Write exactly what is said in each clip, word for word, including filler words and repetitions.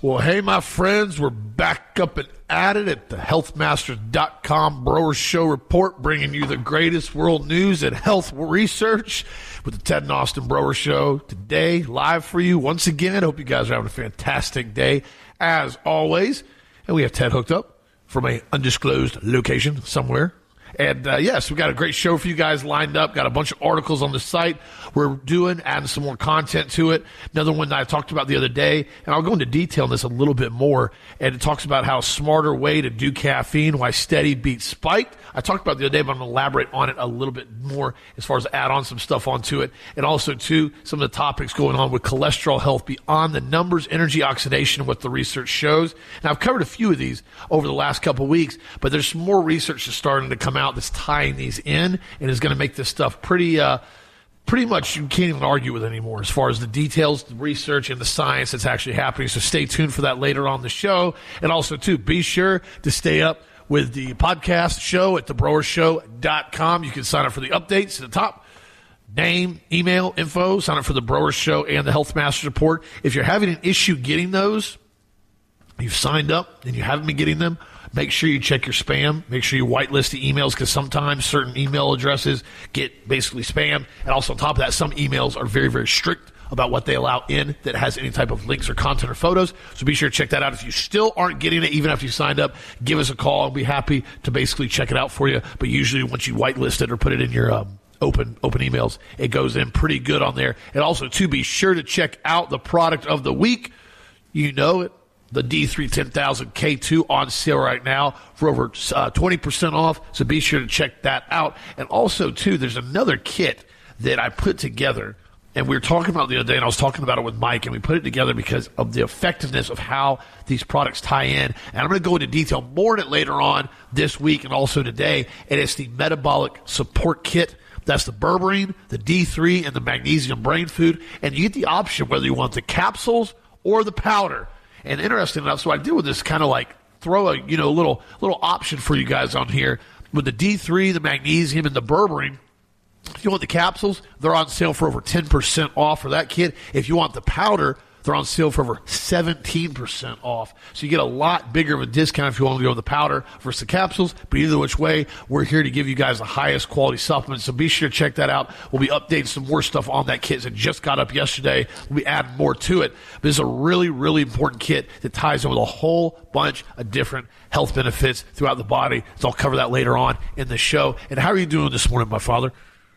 Well, hey, my friends, we're back up and at it at the health masters dot com Broer Show Report, bringing you the greatest world news and health research with the Ted and Austin Broer Show today, live for you once again. Hope you guys are having a fantastic day, as always. And we have Ted hooked up from an undisclosed location somewhere. And, uh, yes, we've got a great show for you guys lined up. Got a bunch of articles on the site we're doing, adding some more content to it. Another one that I talked about the other day, and I'll go into detail on this a little bit more, and it talks about how a smarter way to do caffeine, why steady beats spiked. I talked about it the other day, but I'm going to elaborate on it a little bit more as far as add on some stuff onto it. And also, too, some of the topics going on with cholesterol health beyond the numbers, energy oxidation, and what the research shows. And I've covered a few of these over the last couple of weeks, but there's some more research that's starting to come out that's tying these in and is going to make this stuff pretty uh, pretty much you can't even argue with anymore as far as the details, the research, and the science that's actually happening. So stay tuned for that later on the show. And also, too, be sure to stay up with the podcast show at the broer show dot com. You can sign up for the updates at the top. Name, email, info, sign up for the Broer Show and the Health Masters Report. If you're having an issue getting those, you've signed up and you haven't been getting them, make sure you check your spam. Make sure you whitelist the emails because sometimes certain email addresses get basically spam. And also on top of that, some emails are very, very strict about what they allow in that has any type of links or content or photos. So be sure to check that out. If you still aren't getting it, even after you signed up, give us a call. I'll be happy to basically check it out for you. But usually once you whitelist it or put it in your um, open open emails, it goes in pretty good on there. And also, to be sure to check out the product of the week. You know it. The D three ten thousand K two on sale right now for over uh, twenty percent off, so be sure to check that out. And also, too, there's another kit that I put together, and we were talking about it the other day, and I was talking about it with Mike, and we put it together because of the effectiveness of how these products tie in. And I'm going to go into detail more on it later on this week and also today, and it's the Metabolic Support Kit. That's the berberine, the D three, and the magnesium brain food. And you get the option whether you want the capsules or the powder. And interesting enough, so what I did with this kind of like throw a you know little little option for you guys on here with the D three, the magnesium, and the berberine. If you want the capsules, they're on sale for over ten percent off for that kit. If you want the powder, they're on sale for over seventeen percent off. So you get a lot bigger of a discount if you want to go with the powder versus the capsules. But either which way, we're here to give you guys the highest quality supplements. So be sure to check that out. We'll be updating some more stuff on that kit that just got up yesterday. We'll be adding more to it. But this is a really, really important kit that ties in with a whole bunch of different health benefits throughout the body. So I'll cover that later on in the show. And how are you doing this morning, my father?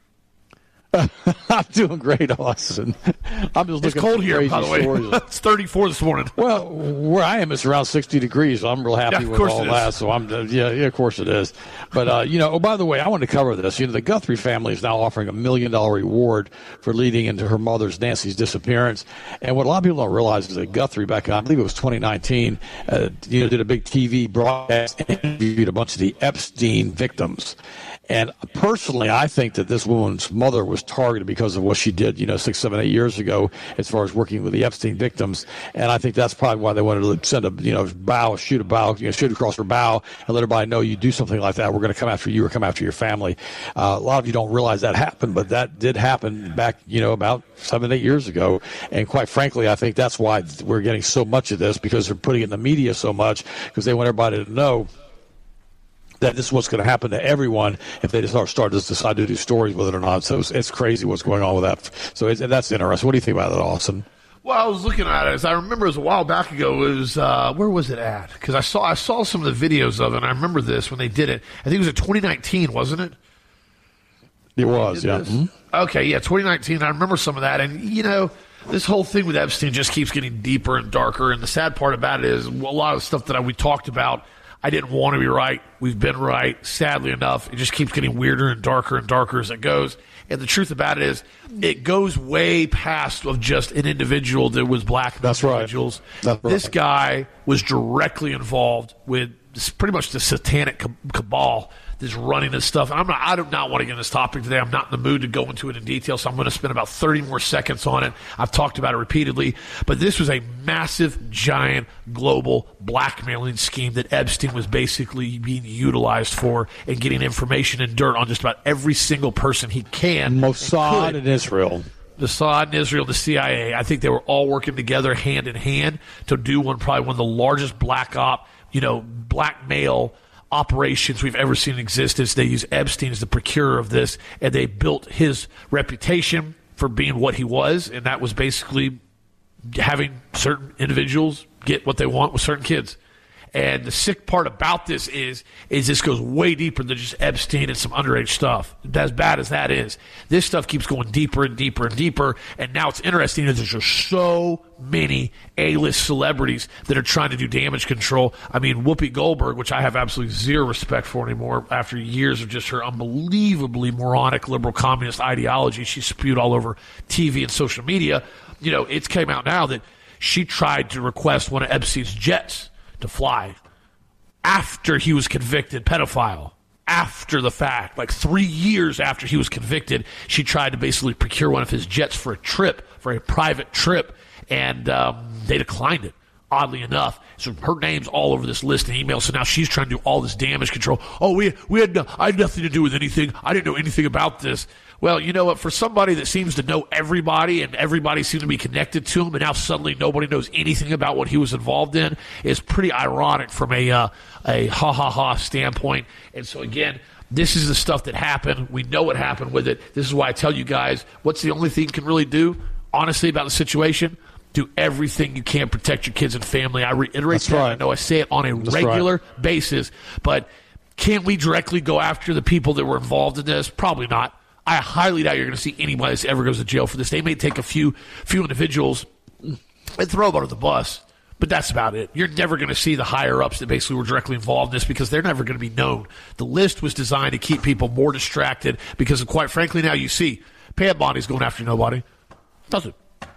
I'm doing great, Austin. I'm just it's looking cold here, by the way. It's thirty-four this morning. Well, where I am, it's around sixty degrees. So I'm real happy yeah, with all that. So I'm, uh, yeah, yeah, of course it is. But uh, you know, oh, by the way, I want to cover this. You know, the Guthrie family is now offering a million dollar reward for leading into her mother's Nancy's disappearance. And what a lot of people don't realize is that Guthrie, back in, I believe it was twenty nineteen, uh, you know, did a big T V broadcast and interviewed a bunch of the Epstein victims. And personally, I think that this woman's mother was targeted because of what she did, you know, six, seven, eight years ago as far as working with the Epstein victims. And I think that's probably why they wanted to send a, you know, bow, shoot a bow, you know, shoot across her bow and let everybody know you do something like that, we're going to come after you or come after your family. Uh, a lot of you don't realize that happened, but that did happen back, you know, about seven, eight years ago. And quite frankly, I think that's why we're getting so much of this, because they're putting it in the media so much, because they want everybody to know that this is what's going to happen to everyone if they just start, start to decide to do stories with it or not. So it's, it's crazy what's going on with that. So it's, that's interesting. What do you think about that, Austin? Well, I was looking at it. As I remember, it was a while back ago. It was uh, where was it at? Because I saw I saw some of the videos of it, and I remember this when they did it. I think it was in twenty nineteen, wasn't it? It was, yeah. Mm-hmm. Okay, yeah, twenty nineteen. I remember some of that, and you know, this whole thing with Epstein just keeps getting deeper and darker. And the sad part about it is a lot of stuff that we talked about, I didn't want to be right. We've been right. Sadly enough, it just keeps getting weirder and darker and darker as it goes. And the truth about it is, it goes way past of just an individual that was black That's individuals. Right. That's right. This guy was directly involved with this, pretty much the satanic cabal that's running this stuff. And I'm not, I do not want to get in this topic today. I'm not in the mood to go into it in detail, so I'm going to spend about thirty more seconds on it. I've talked about it repeatedly. But this was a massive, giant, global blackmailing scheme that Epstein was basically being utilized for and getting information and dirt on just about every single person he can. Mossad in Israel. Mossad and Israel, the C I A, I think they were all working together hand in hand to do one, probably one of the largest black op, you know, blackmail operations we've ever seen in existence. They used Epstein as the procurer of this, and they built his reputation for being what he was, and that was basically having certain individuals get what they want with certain kids. And the sick part about this is, is this goes way deeper than just Epstein and some underage stuff. As bad as that is, this stuff keeps going deeper and deeper and deeper. And now it's interesting that there's just so many A-list celebrities that are trying to do damage control. I mean, Whoopi Goldberg, which I have absolutely zero respect for anymore after years of just her unbelievably moronic liberal communist ideology she spewed all over T V and social media. You know, it's came out now that she tried to request one of Epstein's jets to fly after he was convicted pedophile. After the fact, like three years after he was convicted, she tried to basically procure one of his jets for a trip, for a private trip, and um, they declined it, oddly enough. So her name's all over this list in email, so now she's trying to do all this damage control. Oh, we we had no, I had nothing to do with anything. I didn't know anything about this. Well, you know what? For somebody that seems to know everybody and everybody seems to be connected to him, and now suddenly nobody knows anything about what he was involved in, is pretty ironic from a uh, a ha ha ha standpoint. And so again, this is the stuff that happened. We know what happened with it. This is why I tell you guys, what's the only thing you can really do, honestly, about the situation? Do everything you can to protect your kids and family. I reiterate That's that. right. I know I say it on a That's regular right. basis, but can we directly go after the people that were involved in this? Probably not. I highly doubt you're going to see anybody that ever goes to jail for this. They may take a few few individuals and throw them under the bus, but that's about it. You're never going to see the higher-ups that basically were directly involved in this because they're never going to be known. The list was designed to keep people more distracted because, quite frankly, now you see Pam Bondi's going after nobody. Doesn't.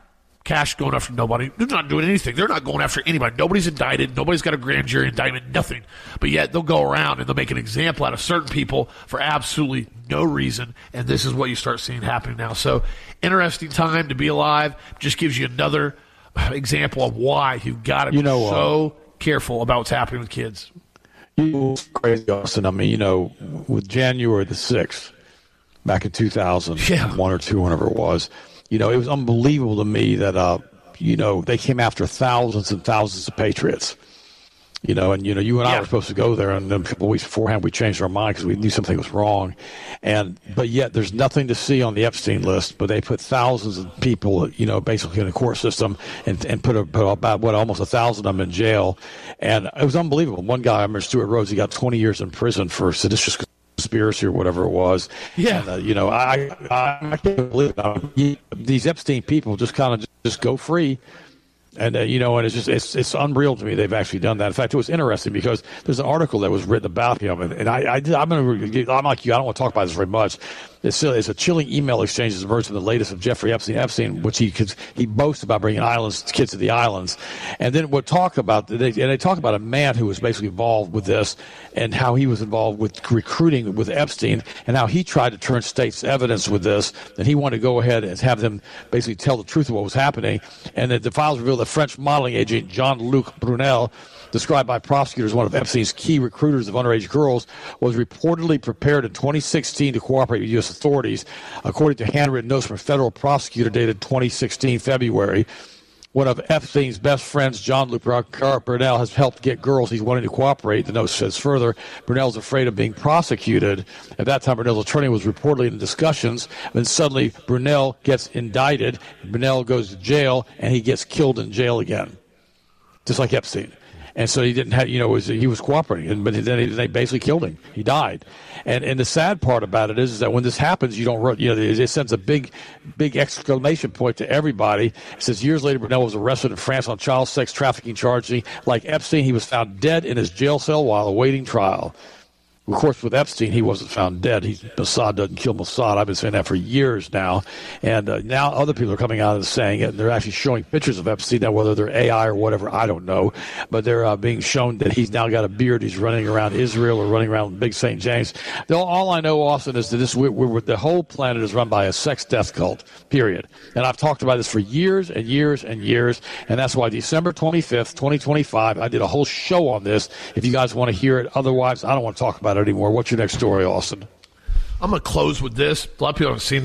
Cash going after nobody. They're not doing anything. They're not going after anybody. Nobody's indicted. Nobody's got a grand jury indictment. Nothing. But yet they'll go around and they'll make an example out of certain people for absolutely no reason. And this is what you start seeing happening now. So interesting time to be alive. Just gives you another example of why you've got to be you know, so uh, careful about what's happening with kids. You know, it's crazy, Austin. I mean, you know, with January the sixth, back in two thousand one yeah. or two, whenever it was, you know, it was unbelievable to me that, uh, you know, they came after thousands and thousands of patriots. You know, and, you know, you and I yeah. were supposed to go there, and then a couple of weeks beforehand we changed our mind because we knew something was wrong. And but yet there's nothing to see on the Epstein list, but they put thousands of people, you know, basically in the court system and, and put, a, put about, what, almost a thousand of them in jail. And it was unbelievable. One guy, I remember Stuart Rhodes, he got twenty years in prison for seditious conspiracy or whatever it was. Yeah. And, uh, you know, I, I I can't believe it. I mean, these Epstein people just kind of just, just go free. And, uh, you know, and it's just, it's it's unreal to me they've actually done that. In fact, it was interesting because there's an article that was written about him. And, and I, I, I'm going to, I'm like you, I don't want to talk about this very much. It's, it's a chilling email exchange that emerged from the latest of Jeffrey Epstein, Epstein, which he he boasts about bringing islands, kids to the islands. And then we'll talk about, they, and they talk about a man who was basically involved with this and how he was involved with recruiting with Epstein and how he tried to turn state's evidence with this. And he wanted to go ahead and have them basically tell the truth of what was happening. And that the files revealed that French modeling agent Jean-Luc Brunel, described by prosecutors as one of Epstein's key recruiters of underage girls, was reportedly prepared in twenty sixteen to cooperate with U S authorities, according to handwritten notes from a federal prosecutor dated twenty sixteen February. One of Epstein's best friends, Jean-Luc Brunel, has helped get girls he's wanting to cooperate. The note says further, Brunel's afraid of being prosecuted. At that time, Brunel's attorney was reportedly in discussions. Then suddenly, Brunel gets indicted. Brunel goes to jail, and he gets killed in jail again, just like Epstein. And so he didn't have, you know, was, he was cooperating, but then they basically killed him. He died. And and the sad part about it is, is that when this happens, you don't, you know, it sends a big, big exclamation point to everybody. It says years later, Brunel was arrested in France on child sex trafficking charges. Like Epstein, he was found dead in his jail cell while awaiting trial. Of course, with Epstein, he wasn't found dead. He, Mossad doesn't kill Mossad. I've been saying that for years now. And uh, now other people are coming out and saying it. And they're actually showing pictures of Epstein. Now, whether they're A I or whatever, I don't know. But they're uh, being shown that he's now got a beard. He's running around Israel or running around Big Saint James. All I know, Austin, is that this we're, we're, the whole planet is run by a sex death cult, period. And I've talked about this for years and years and years. And that's why December twenty-fifth, twenty twenty-five, I did a whole show on this. If you guys want to hear it. Otherwise, I don't want to talk about it anymore. What's your next story, Austin? I'm going to close with this. A lot of people haven't seen this.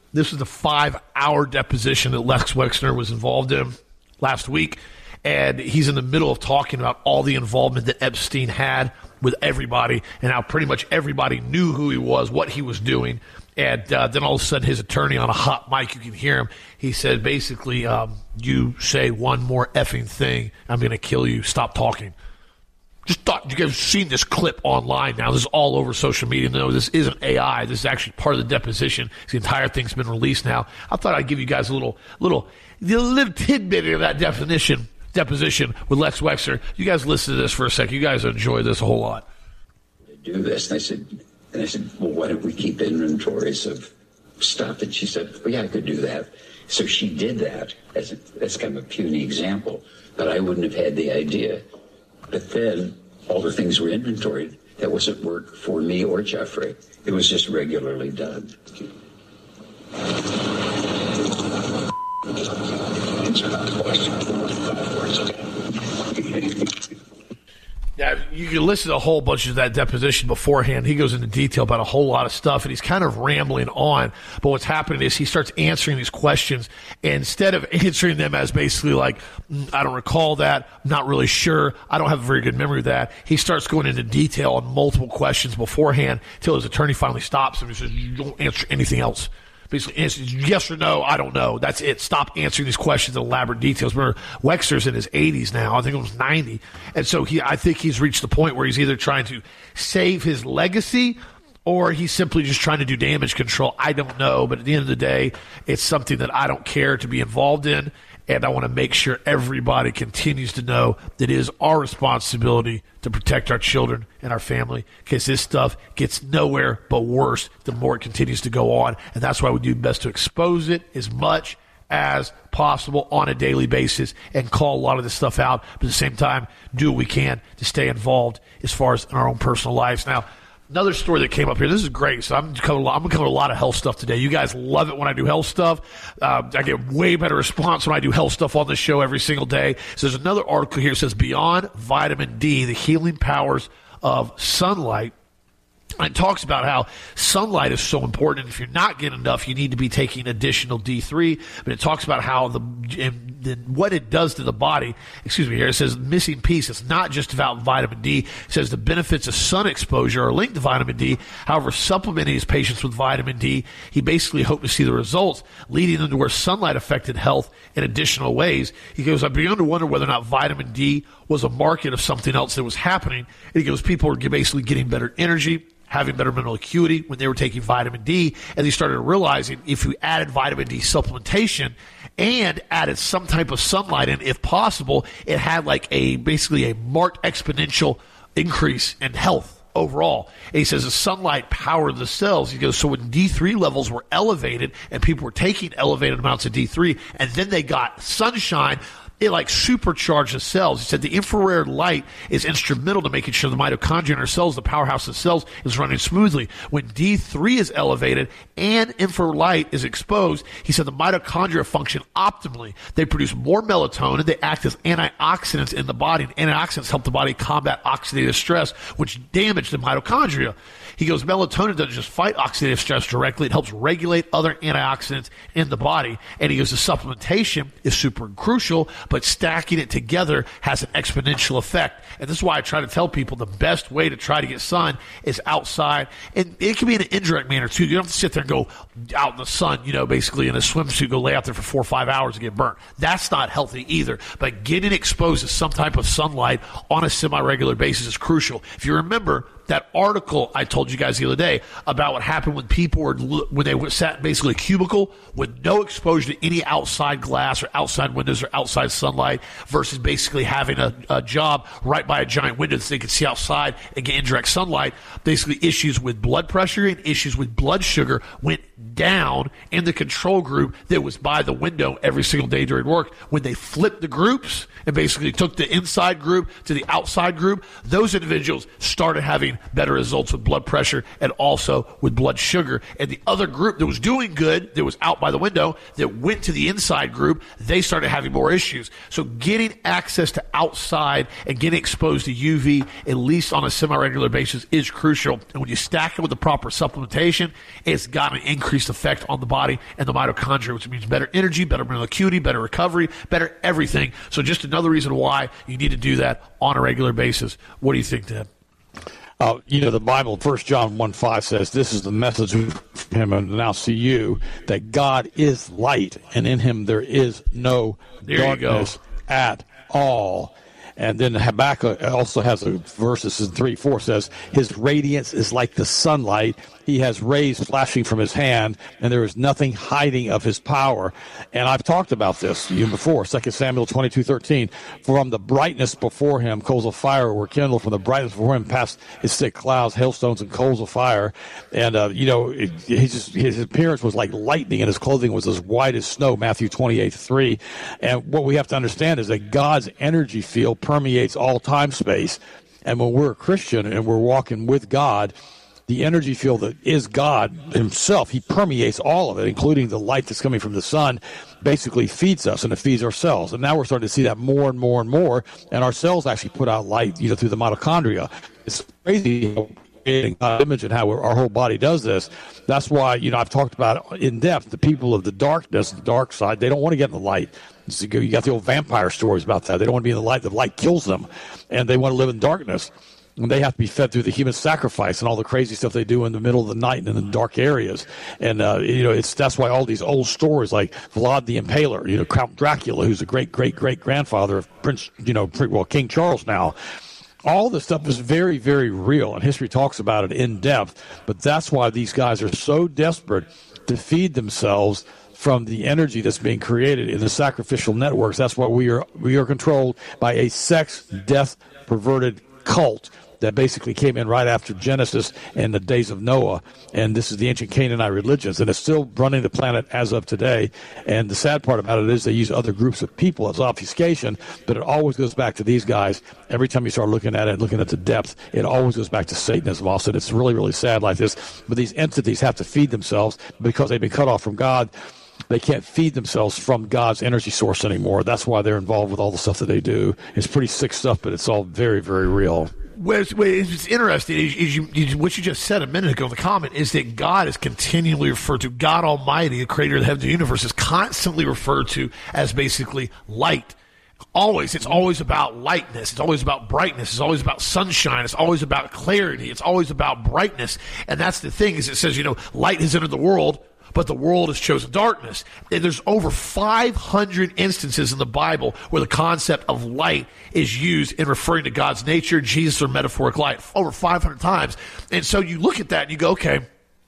This was the five-hour deposition that Lex Wexner was involved in last week, and he's in the middle of talking about all the involvement that Epstein had with everybody and how pretty much everybody knew who he was, what he was doing. And uh, then all of a sudden his attorney on a hot mic, you can hear him, he said basically, um, you say one more effing thing, I'm going to kill you, stop talking. Just thought you guys have seen this clip online now. This is all over social media. No, this isn't A I. This is actually part of the deposition. The entire thing's been released now. I thought I'd give you guys a little little, little tidbit of that definition, deposition with Lex Wexner. You guys listen to this for a second. You guys enjoy this a whole lot. Do this. And I said, and I said, well, why don't we keep inventories of stuff? And she said, well, yeah, I could do that. So she did that as, a, as kind of a puny example, but I wouldn't have had the idea. But then all the things were inventoried. That wasn't work for me or Jeffrey. It was just regularly done. Answer that question. Yeah, you can listen to a whole bunch of that deposition beforehand. He goes into detail about a whole lot of stuff, and he's kind of rambling on. But what's happening is he starts answering these questions, and instead of answering them as basically like, mm, I don't recall that, I'm not really sure, I don't have a very good memory of that, he starts going into detail on multiple questions beforehand until his attorney finally stops him and says, you don't answer anything else. Basically, answer yes or no, I don't know. That's it. Stop answering these questions in elaborate details. Remember, Wexner's in his eighties now. I think it was ninety. And so he, I think he's reached the point where he's either trying to save his legacy or he's simply just trying to do damage control. I don't know. But at the end of the day, it's something that I don't care to be involved in. And I want to make sure everybody continues to know that it is our responsibility to protect our children and our family, because this stuff gets nowhere but worse the more it continues to go on. And that's why we do best to expose it as much as possible on a daily basis and call a lot of this stuff out. But at the same time, do what we can to stay involved as far as in our own personal lives. Now, another story that came up here. This is great. So I'm covering, I'm going to cover a lot of health stuff today. You guys love it when I do health stuff. Uh, I get way better response when I do health stuff on this show every single day. So there's another article here that says Beyond Vitamin D, the healing powers of sunlight. And it talks about how sunlight is so important, and if you're not getting enough, you need to be taking additional D three. But it talks about how the, the what it does to the body. Excuse me here. It says missing piece. It's not just about vitamin D. It says the benefits of sun exposure are linked to vitamin D. However, supplementing his patients with vitamin D, he basically hoped to see the results, leading them to where sunlight affected health in additional ways. He goes, I've begun to wonder whether or not vitamin D was a market of something else that was happening. And he goes, people are basically getting better energy, having better mental acuity when they were taking vitamin D, and they started realizing if you added vitamin D supplementation and added some type of sunlight in, if possible, it had like a basically a marked exponential increase in health overall. And he says the sunlight powered the cells. He goes, so when D three levels were elevated and people were taking elevated amounts of D three and then they got sunshine, it like supercharged the cells. He said the infrared light is instrumental to making sure the mitochondria in our cells, the powerhouse of cells, is running smoothly. When D three is elevated and infrared light is exposed, he said the mitochondria function optimally. They produce more melatonin. They act as antioxidants in the body, and antioxidants help the body combat oxidative stress, which damage the mitochondria. He goes, melatonin doesn't just fight oxidative stress directly. It helps regulate other antioxidants in the body. And he goes, the supplementation is super crucial, but stacking it together has an exponential effect. And this is why I try to tell people the best way to try to get sun is outside. And it can be in an indirect manner, too. You don't have to sit there and go out in the sun, you know, basically in a swimsuit, go lay out there for four or five hours and get burnt. That's not healthy either. But getting exposed to some type of sunlight on a semi-regular basis is crucial. If you remember that article I told you guys the other day about what happened when people were, when they sat in basically a cubicle with no exposure to any outside glass or outside windows or outside sunlight versus basically having a, a job right by a giant window so they could see outside and get indirect sunlight. Basically issues with blood pressure and issues with blood sugar went down in the control group that was by the window every single day during work. When they flipped the groups and basically took the inside group to the outside group, those individuals started having better results with blood pressure and also with blood sugar. And the other group that was doing good, that was out by the window, that went to the inside group, they started having more issues. So getting access to outside and getting exposed to U V, at least on a semi-regular basis, is crucial. And when you stack it with the proper supplementation, it's got an increase increased effect on the body and the mitochondria, which means better energy, better mental acuity, better recovery, better everything. So just another reason why you need to do that on a regular basis. What do you think, Ted? Uh, you know, the Bible, First John one five says, this is the message from him and announced to you, that God is light, and in him there is no there darkness at all. And then Habakkuk also has a verses in three, four says, his radiance is like the sunlight. He has rays flashing from his hand, and there is nothing hiding of his power. And I've talked about this even before, Second Samuel twenty-two thirteen. From the brightness before him, coals of fire were kindled. From the brightness before him passed his thick clouds, hailstones, and coals of fire. And, uh, you know, it, his, just, his appearance was like lightning, and his clothing was as white as snow, Matthew twenty-eight three. And what we have to understand is that God's energy field permeates all time space. And when we're a Christian and we're walking with God, the energy field that is God himself, he permeates all of it, including the light that's coming from the sun, basically feeds us, and it feeds our cells. And now we're starting to see that more and more and more, and our cells actually put out light, you know, through the mitochondria. It's crazy how creating God's image and how our whole body does this. That's why, you know, I've talked about in depth, the people of the darkness, the dark side, they don't want to get in the light. You got the old vampire stories about that. They don't want to be in the light. The light kills them, and they want to live in darkness. And they have to be fed through the human sacrifice and all the crazy stuff they do in the middle of the night and in the dark areas. And, uh, you know, it's that's why all these old stories like Vlad the Impaler, you know, Count Dracula, who's a great, great, great grandfather of Prince, you know, well, King Charles now. All this stuff is very, very real, and history talks about it in depth. But that's why these guys are so desperate to feed themselves from the energy that's being created in the sacrificial networks. That's why we are we are controlled by a sex, death, perverted cult that basically came in right after Genesis and the days of Noah. And this is the ancient Canaanite religions, and it's still running the planet as of today. And the sad part about it is they use other groups of people as obfuscation, but it always goes back to these guys. Every time you start looking at it, looking at the depth, it always goes back to Satanism also. It's really, really sad like this. But these entities have to feed themselves because they've been cut off from God. They can't feed themselves from God's energy source anymore. That's why they're involved with all the stuff that they do. It's pretty sick stuff, but it's all very, very real. What's, what's interesting is, is you, you, what you just said a minute ago in the comment is that God is continually referred to, God Almighty, the creator of the heavens and the universe, is constantly referred to as basically light. Always. It's always about lightness. It's always about brightness. It's always about sunshine. It's always about clarity. It's always about brightness. And that's the thing is it says, you know, light has entered the world, but the world has chosen darkness. And there's over five hundred instances in the Bible where the concept of light is used in referring to God's nature, Jesus, or metaphoric light. Over five hundred times. And so you look at that and you go, okay,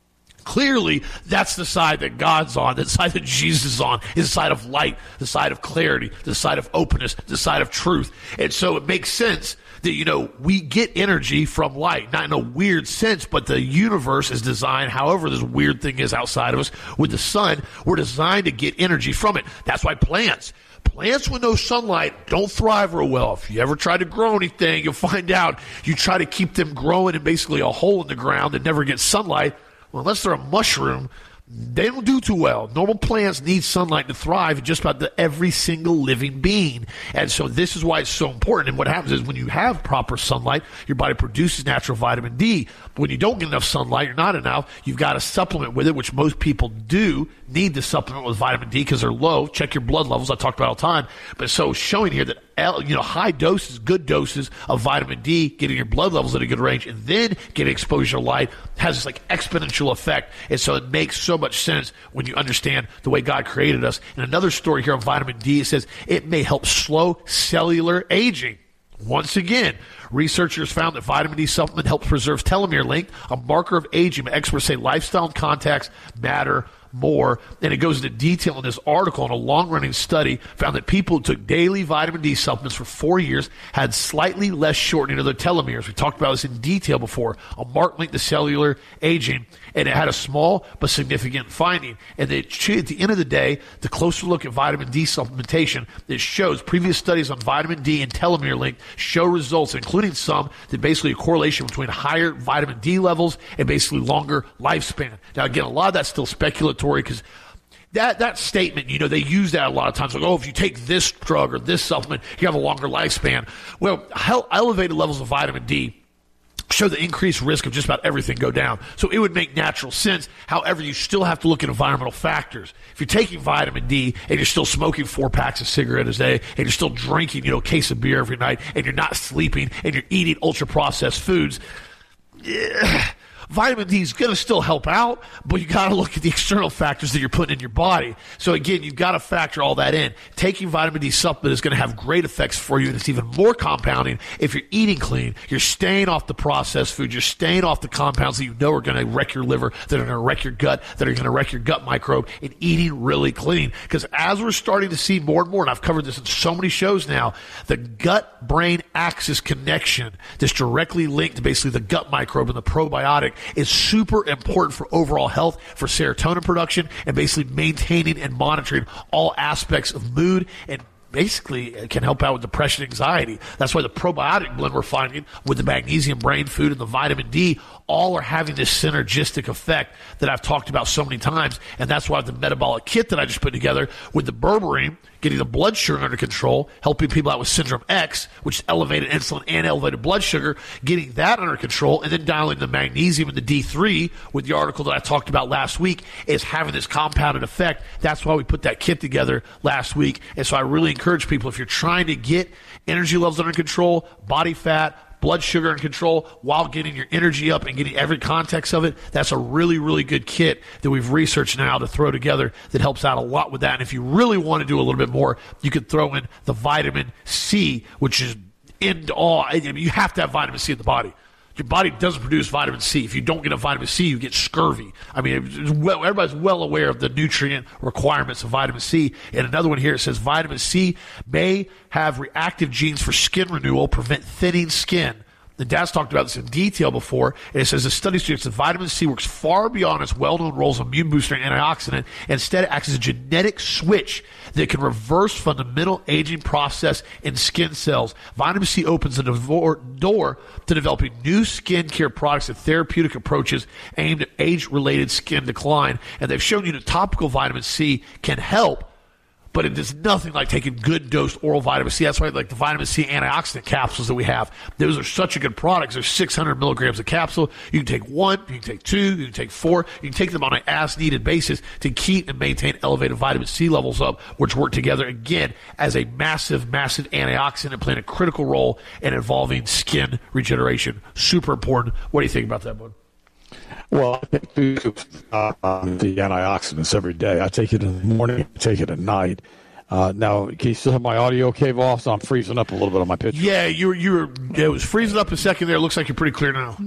clearly that's the side that God's on, the side that Jesus is on, is the side of light, the side of clarity, the side of openness, the side of truth. And so it makes sense that, you know, we get energy from light, not in a weird sense, but the universe is designed, however this weird thing is outside of us, with the sun, we're designed to get energy from it. That's why plants, plants with no sunlight don't thrive real well. If you ever try to grow anything, you'll find out you try to keep them growing in basically a hole in the ground that never gets sunlight. Well, unless they're a mushroom, they don't do too well. Normal plants need sunlight to thrive in just about the, every single living being. And so this is why it's so important. And what happens is when you have proper sunlight, your body produces natural vitamin D. But when you don't get enough sunlight, you're not enough, you've got to supplement with it, which most people do need to supplement with vitamin D because they're low. Check your blood levels. I talk about it all the time. But so showing here that you know high doses, good doses of vitamin D, getting your blood levels at a good range, and then getting exposure to light has this like exponential effect. And so it makes so much sense when you understand the way God created us. And another story here on vitamin D, it says it may help slow cellular aging. Once again, researchers found that vitamin D supplement helps preserve telomere length, a marker of aging. Experts say lifestyle and contacts matter more. And it goes into detail in this article. In a long-running study, found that people who took daily vitamin D supplements for four years had slightly less shortening of their telomeres. We talked about this in detail before. A marked link to cellular aging, and it had a small but significant finding. And it, at the end of the day, the closer look at vitamin D supplementation, it shows previous studies on vitamin D and telomere length show results, including some that basically a correlation between higher vitamin D levels and basically longer lifespan. Now, again, a lot of that's still speculatory because that, that statement, you know, they use that a lot of times. Like, oh, if you take this drug or this supplement, you have a longer lifespan. Well, elevated levels of vitamin D show the increased risk of just about everything go down. So it would make natural sense. However, you still have to look at environmental factors. If you're taking vitamin D and you're still smoking four packs of cigarettes a day and you're still drinking, you know, a case of beer every night and you're not sleeping and you're eating ultra-processed foods, yeah, vitamin D is going to still help out, but you got to look at the external factors that you're putting in your body. So again, you've got to factor all that in. Taking vitamin D supplement is going to have great effects for you, and it's even more compounding if you're eating clean. You're staying off the processed food. You're staying off the compounds that you know are going to wreck your liver, that are going to wreck your gut, that are going to wreck your gut microbe, and eating really clean. Because as we're starting to see more and more, and I've covered this in so many shows now, the gut-brain axis connection that's directly linked to basically the gut microbe and the probiotic is super important for overall health, for serotonin production, and basically maintaining and monitoring all aspects of mood, and basically it can help out with depression, anxiety. That's why the probiotic blend we're finding with the magnesium brain food and the vitamin D all are having this synergistic effect that I've talked about so many times. And that's why the metabolic kit that I just put together with the berberine, getting the blood sugar under control, helping people out with syndrome X, which is elevated insulin and elevated blood sugar, getting that under control, and then dialing the magnesium and the D three with the article that I talked about last week is having this compounded effect. That's why we put that kit together last week. And so I really encourage people, if you're trying to get energy levels under control, body fat, blood sugar in control while getting your energy up and getting every context of it, that's a really, really good kit that we've researched now to throw together that helps out a lot with that. And if you really want to do a little bit more, you could throw in the vitamin C, which is end all. I mean, you have to have vitamin C in the body. Your body doesn't produce vitamin C. If you don't get a vitamin C, you get scurvy. I mean, it's well, everybody's well aware of the nutrient requirements of vitamin C. And another one here, it says vitamin C may have reactive genes for skin renewal, prevent thinning skin. The Dad's talked about this in detail before, and it says the study suggests that vitamin C works far beyond its well-known roles as immune booster and antioxidant, and instead it acts as a genetic switch that can reverse fundamental aging process in skin cells. Vitamin C opens the door to developing new skin care products and therapeutic approaches aimed at age-related skin decline, and they've shown you that topical vitamin C can help, but it is nothing like taking good dosed oral vitamin C. That's why like the vitamin C antioxidant capsules that we have, those are such a good product. There's six hundred milligrams a capsule. You can take one, you can take two, you can take four. You can take them on an as-needed basis to keep and maintain elevated vitamin C levels up, which work together, again, as a massive, massive antioxidant playing a critical role in involving skin regeneration. Super important. What do you think about that, bud? Well, I take two uh, the antioxidants every day. I take it in the morning, I take it at night. Uh, now, can you still have my audio cave off? So I'm freezing up a little bit on my picture. Yeah, you were, you were, it was freezing up a second there. It looks like you're pretty clear now.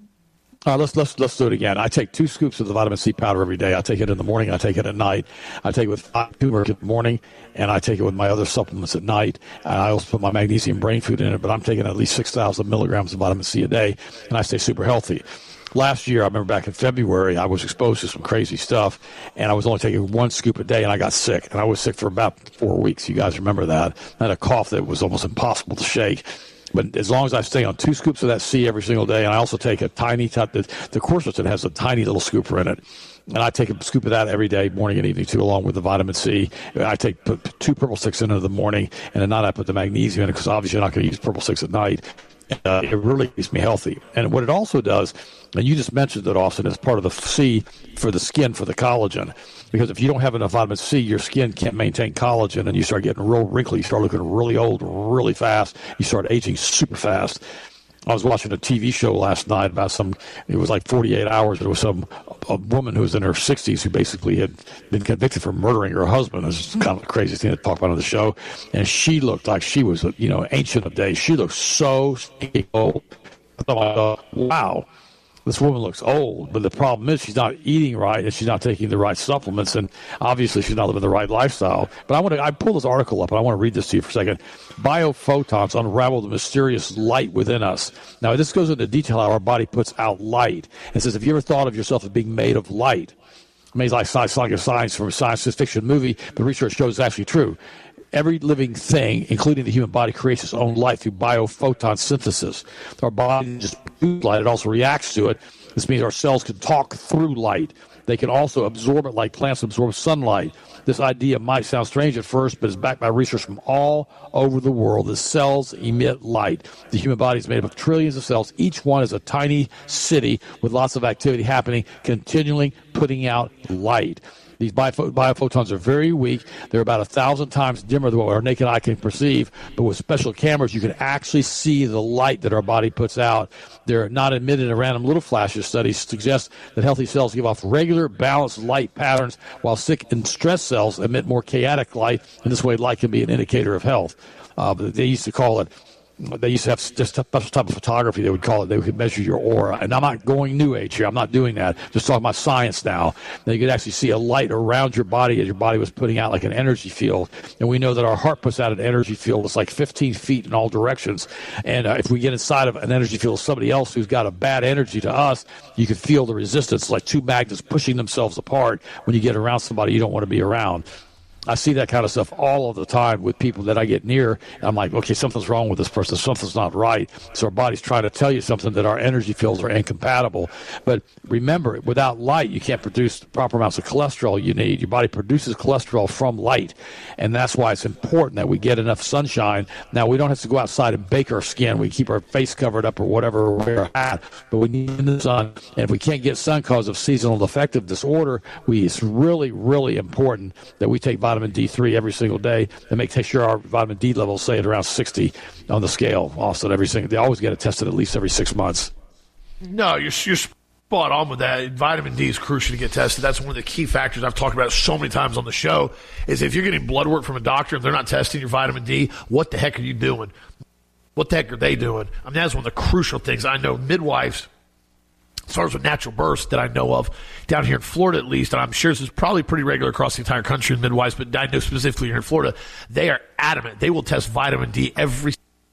Uh, let's let's let's do it again. I take two scoops of the vitamin C powder every day. I take it in the morning. I take it at night. I take it with five turmeric in the morning, and I take it with my other supplements at night. And I also put my magnesium brain food in it. But I'm taking at least six thousand milligrams of vitamin C a day, and I stay super healthy. Last year, I remember back in February, I was exposed to some crazy stuff, and I was only taking one scoop a day, and I got sick. And I was sick for about four weeks. You guys remember that? I had a cough that was almost impossible to shake. But as long as I stay on two scoops of that C every single day, and I also take a tiny, t- the, the quercetin has a tiny little scooper in it, and I take a scoop of that every day, morning and evening too, along with the vitamin C. I take put two Purple Six in it in the morning, and at night I put the magnesium in it, because obviously you're not going to use Purple Six at night. Uh, it really keeps me healthy. And what it also does, and you just mentioned it, Austin, is part of the C for the skin, for the collagen. Because if you don't have enough vitamin C, your skin can't maintain collagen, and you start getting real wrinkly. You start looking really old really fast. You start aging super fast. I was watching a T V show last night about some, it was like forty-eight hours. There was some, a woman who was in her sixties who basically had been convicted for murdering her husband. It was kind of the craziest thing to talk about on the show. And she looked like she was, you know, ancient of days. She looked so old. I thought, wow, this woman looks old. But the problem is she's not eating right, and she's not taking the right supplements, and obviously she's not living the right lifestyle. But I want to, I pulled this article up, and I want to read this to you for a second. Biophotons unravel the mysterious light within us. Now, this goes into detail how our body puts out light. It says, have you ever thought of yourself as being made of light? I mean, it's like science, like a science from a science fiction movie, but research shows it's actually true. Every living thing, including the human body, creates its own light through biophoton synthesis. Our body just produces light. It also reacts to it. This means our cells can talk through light. They can also absorb it like plants absorb sunlight. This idea might sound strange at first, but is backed by research from all over the world. The cells emit light. The human body is made up of trillions of cells. Each one is a tiny city with lots of activity happening, continually putting out light. These bioph- biophotons are very weak. They're about a thousand times dimmer than what our naked eye can perceive. But with special cameras, you can actually see the light that our body puts out. They're not emitted in random little flashes. Studies suggest that healthy cells give off regular, balanced light patterns, while sick and stressed cells emit more chaotic light. In this way, light can be an indicator of health. Uh, they used to call it They used to have just a special type of photography, they would call it. They could measure your aura. And I'm not going new age here. I'm not doing that. Just talking about science now. They could actually see a light around your body as your body was putting out like an energy field. And we know that our heart puts out an energy field that's like fifteen feet in all directions. And uh, if we get inside of an energy field of somebody else who's got a bad energy to us, you can feel the resistance, like two magnets pushing themselves apart when you get around somebody you don't want to be around. I see that kind of stuff all of the time with people that I get near. I'm like, okay, something's wrong with this person. Something's not right. So our body's trying to tell you something, that our energy fields are incompatible. But remember, without light, you can't produce the proper amounts of cholesterol you need. Your body produces cholesterol from light. And that's why it's important that we get enough sunshine. Now, we don't have to go outside and bake our skin. We keep our face covered up or whatever, or wear a hat. But we need the sun. And if we can't get sun because of seasonal affective disorder, we, it's really, really important that we take vitamin D three every single day and make sure our vitamin D levels stay at around sixty on the scale. Also, every single, they always get it tested at least every six months. No, you're, you're spot on with that. Vitamin D is crucial to get tested. That's one of the key factors I've talked about so many times on the show, is if you're getting blood work from a doctor and they're not testing your vitamin D, what the heck are you doing? What the heck are they doing? I mean, that's one of the crucial things. I know midwives, as far as with natural births that I know of, down here in Florida at least, and I'm sure this is probably pretty regular across the entire country in midwives, but I know specifically here in Florida, they are adamant. They will test vitamin D every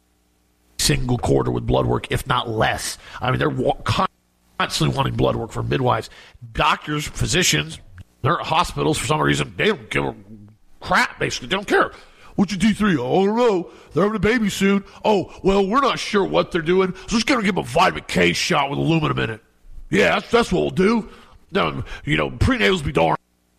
single quarter with blood work, if not less. I mean, they're constantly wanting blood work from midwives. Doctors, physicians, they're at hospitals for some reason. They don't give a crap, basically. They don't care. What's your D three? Oh, I don't know. They're having a baby soon. Oh, well, we're not sure what they're doing, so just going to give them a vitamin K shot with aluminum in it. Yeah, that's, that's what we'll do. No, you know, prenatals be darned.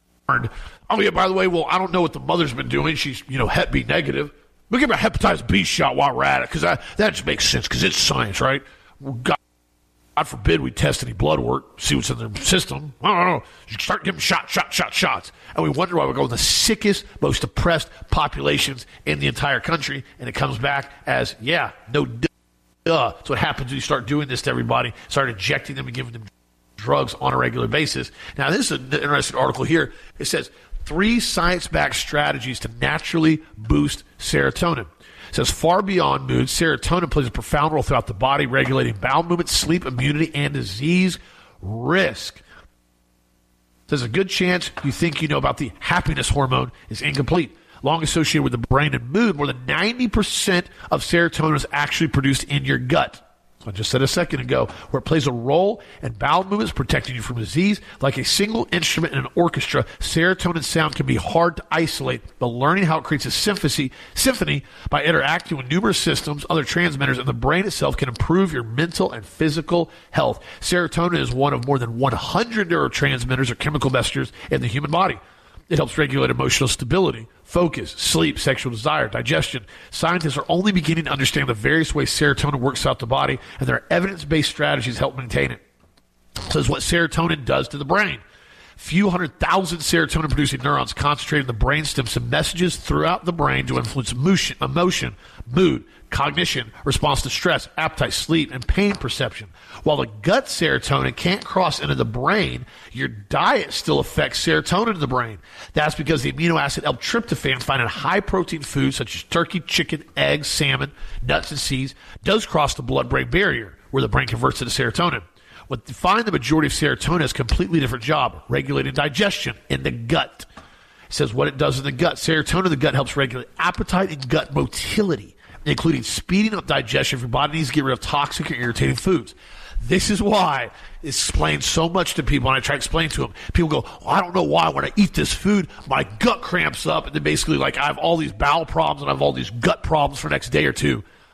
Oh, yeah, by the way, well, I don't know what the mother's been doing. She's, you know, Hep B negative. We'll give her a hepatitis B shot while we're at it, because that, that just makes sense, because it's science, right? God, God forbid we test any blood work, see what's in their system. I don't know. You start giving shots, shots, shots, shots. And we wonder why we're going the sickest, most depressed populations in the entire country, and it comes back as, yeah, no duh. That's what happens when you start doing this to everybody, start injecting them and giving them drugs on a regular basis. Now, this is an interesting article here. It says, three science-backed strategies to naturally boost serotonin. It says, far beyond mood, serotonin plays a profound role throughout the body, regulating bowel movement, sleep, immunity, and disease risk. There's a good chance you think you know about the happiness hormone is incomplete. Long associated with the brain and mood, more than ninety percent of serotonin is actually produced in your gut. So I just said a second ago, where it plays a role in bowel movements, protecting you from disease. Like a single instrument in an orchestra, serotonin sound can be hard to isolate, but learning how it creates a symphony, symphony by interacting with numerous systems, other transmitters, and the brain itself can improve your mental and physical health. Serotonin is one of more than one hundred neurotransmitters or chemical messengers in the human body. It helps regulate emotional stability, focus, sleep, sexual desire, digestion. Scientists are only beginning to understand the various ways serotonin works throughout the body, and there are evidence-based strategies to help maintain it. So it's what serotonin does to the brain. Few hundred thousand serotonin-producing neurons concentrate in the brainstem send messages throughout the brain to influence emotion, emotion, mood, cognition, response to stress, appetite, sleep, and pain perception. While the gut serotonin can't cross into the brain, your diet still affects serotonin in the brain. That's because the amino acid L-tryptophan found in high-protein foods such as turkey, chicken, eggs, salmon, nuts, and seeds does cross the blood-brain barrier, where the brain converts it to serotonin. What defines the majority of serotonin is a completely different job, regulating digestion in the gut. It says what it does in the gut. Serotonin in the gut helps regulate appetite and gut motility, including speeding up digestion if your body needs to get rid of toxic or irritating foods. This is why it's explained so much to people, and I try to explain to them. People go, oh, I don't know why when I eat this food, my gut cramps up, and then basically like I have all these bowel problems and I have all these gut problems for the next day or two.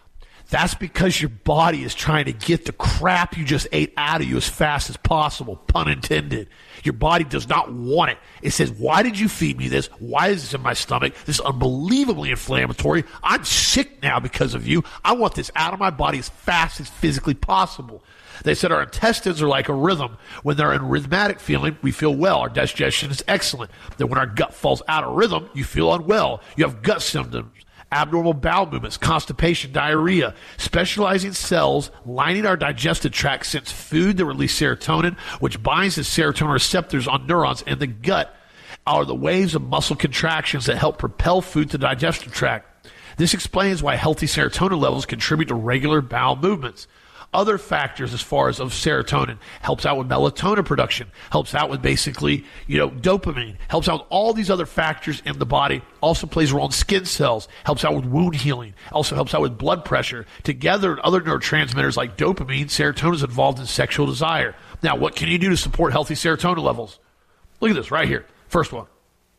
That's because your body is trying to get the crap you just ate out of you as fast as possible, pun intended. Your body does not want it. It says, why did you feed me this? Why is this in my stomach? This is unbelievably inflammatory. I'm sick now because of you. I want this out of my body as fast as physically possible. They said our intestines are like a rhythm. When they're in rhythmic feeling, we feel well. Our digestion is excellent. Then when our gut falls out of rhythm, you feel unwell. You have gut symptoms, abnormal bowel movements, constipation, diarrhea. Specializing cells lining our digestive tract sense food that release serotonin, which binds the serotonin receptors on neurons in the gut, are the waves of muscle contractions that help propel food to the digestive tract. This explains why healthy serotonin levels contribute to regular bowel movements. Other factors as far as of serotonin helps out with melatonin production, helps out with basically, you know, dopamine, helps out with all these other factors in the body, also plays a role in skin cells, helps out with wound healing, also helps out with blood pressure. Together, other neurotransmitters like dopamine, serotonin is involved in sexual desire. Now, what can you do to support healthy serotonin levels? Look at this right here. First one.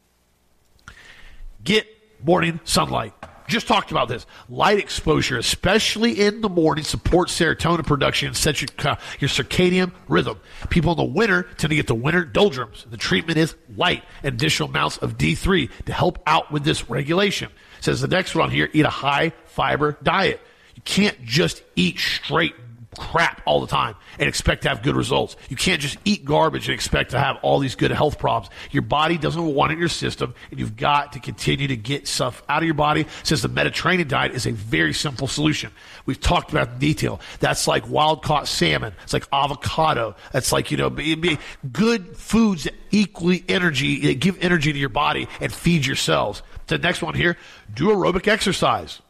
Get morning sunlight. Just talked about this. Light exposure, especially in the morning, supports serotonin production and sets your, your circadian rhythm. People in the winter tend to get the winter doldrums. The treatment is light and additional amounts of D three to help out with this regulation. It says the next one here, eat a high fiber diet. You can't just eat straight crap all the time and expect to have good results. You can't just eat garbage and expect to have all these good health problems. Your body doesn't want it in your system, and you've got to continue to get stuff out of your body. Since the Mediterranean diet is a very simple solution. We've talked about it in detail. That's like wild-caught salmon. It's like avocado. That's like, you know, be, be good foods that equally energy, that give energy to your body and feed your cells. The next one here, do aerobic exercise.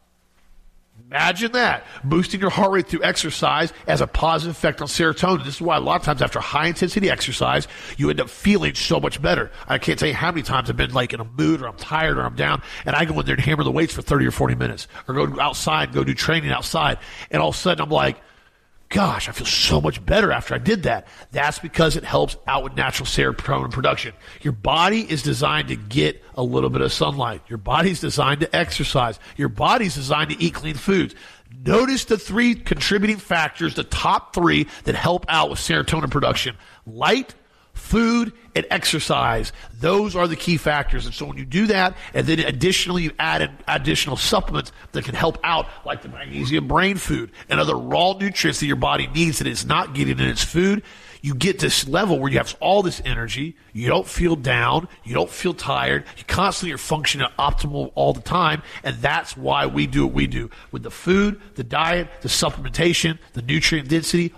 Imagine that. Boosting your heart rate through exercise has a positive effect on serotonin. This is why a lot of times after high-intensity exercise, you end up feeling so much better. I can't tell you how many times I've been like in a mood or I'm tired or I'm down, and I go in there and hammer the weights for thirty or forty minutes or go outside, go do training outside, and all of a sudden I'm like, gosh, I feel so much better after I did that. That's because it helps out with natural serotonin production. Your body is designed to get a little bit of sunlight. Your body's designed to exercise. Your body's designed to eat clean foods. Notice the three contributing factors, the top three that help out with serotonin production. Light, food, and exercise. Those are the key factors. And so when you do that, and then additionally you add in additional supplements that can help out, like the magnesium brain food and other raw nutrients that your body needs that it's not getting in its food, you get this level where you have all this energy, you don't feel down, you don't feel tired, you constantly are functioning at optimal all the time, and that's why we do what we do. With the food, the diet, the supplementation, the nutrient density,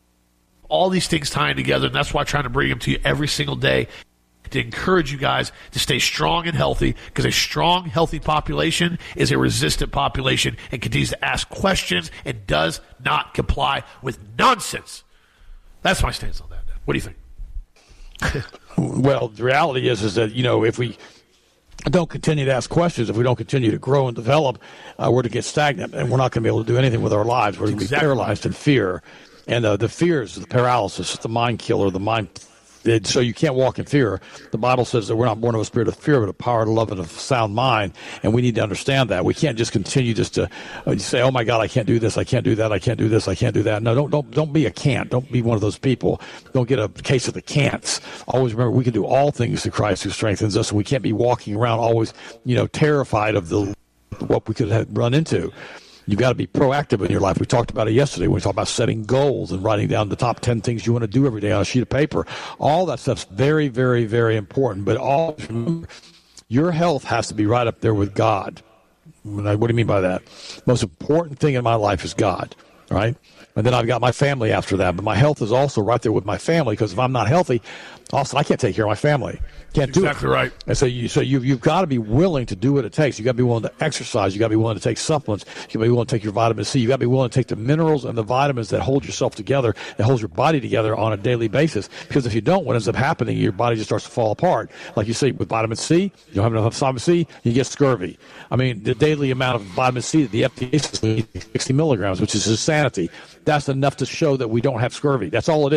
all these things tying together, and that's why I'm trying to bring them to you every single day to encourage you guys to stay strong and healthy, because a strong, healthy population is a resistant population and continues to ask questions and does not comply with nonsense. That's my stance on that. What do you think? Well, the reality is, is that, you know, if we don't continue to ask questions, if we don't continue to grow and develop, uh, we're to get stagnant, and we're not going to be able to do anything with our lives. We're going to be Exactly. paralyzed in fear. And uh, the fears, the paralysis, the mind killer, the mind. It, so you can't walk in fear. The Bible says that we're not born of a spirit of fear, but a power, of love, and a sound mind. And we need to understand that. We can't just continue just to uh, say, "Oh my God, I can't do this, I can't do that, I can't do this, I can't do that." No, don't don't don't be a can't. Don't be one of those people. Don't get a case of the can'ts. Always remember, we can do all things through Christ who strengthens us. And we can't be walking around always, you know, terrified of the what we could have run into. You've got to be proactive in your life. We talked about it yesterday when we talked about setting goals and writing down the top ten things you want to do every day on a sheet of paper. All that stuff's very, very, very important. But always remember, your health has to be right up there with God. What do you mean by that? Most important thing in my life is God, right? And then I've got my family after that. But my health is also right there with my family, because if I'm not healthy, also I can't take care of my family. Can't do exactly it. Right. And so you, so you, you've got to be willing to do what it takes. You got to be willing to exercise. You got to be willing to take supplements. You got to be willing to take your vitamin C. You got to be willing to take the minerals and the vitamins that hold yourself together, that holds your body together on a daily basis. Because if you don't, what ends up happening, your body just starts to fall apart. Like you say, with vitamin C, you don't have enough vitamin C, you get scurvy. I mean, the daily amount of vitamin C that the F D A says is sixty milligrams, which is insanity. That's enough to show that we don't have scurvy. That's all it is.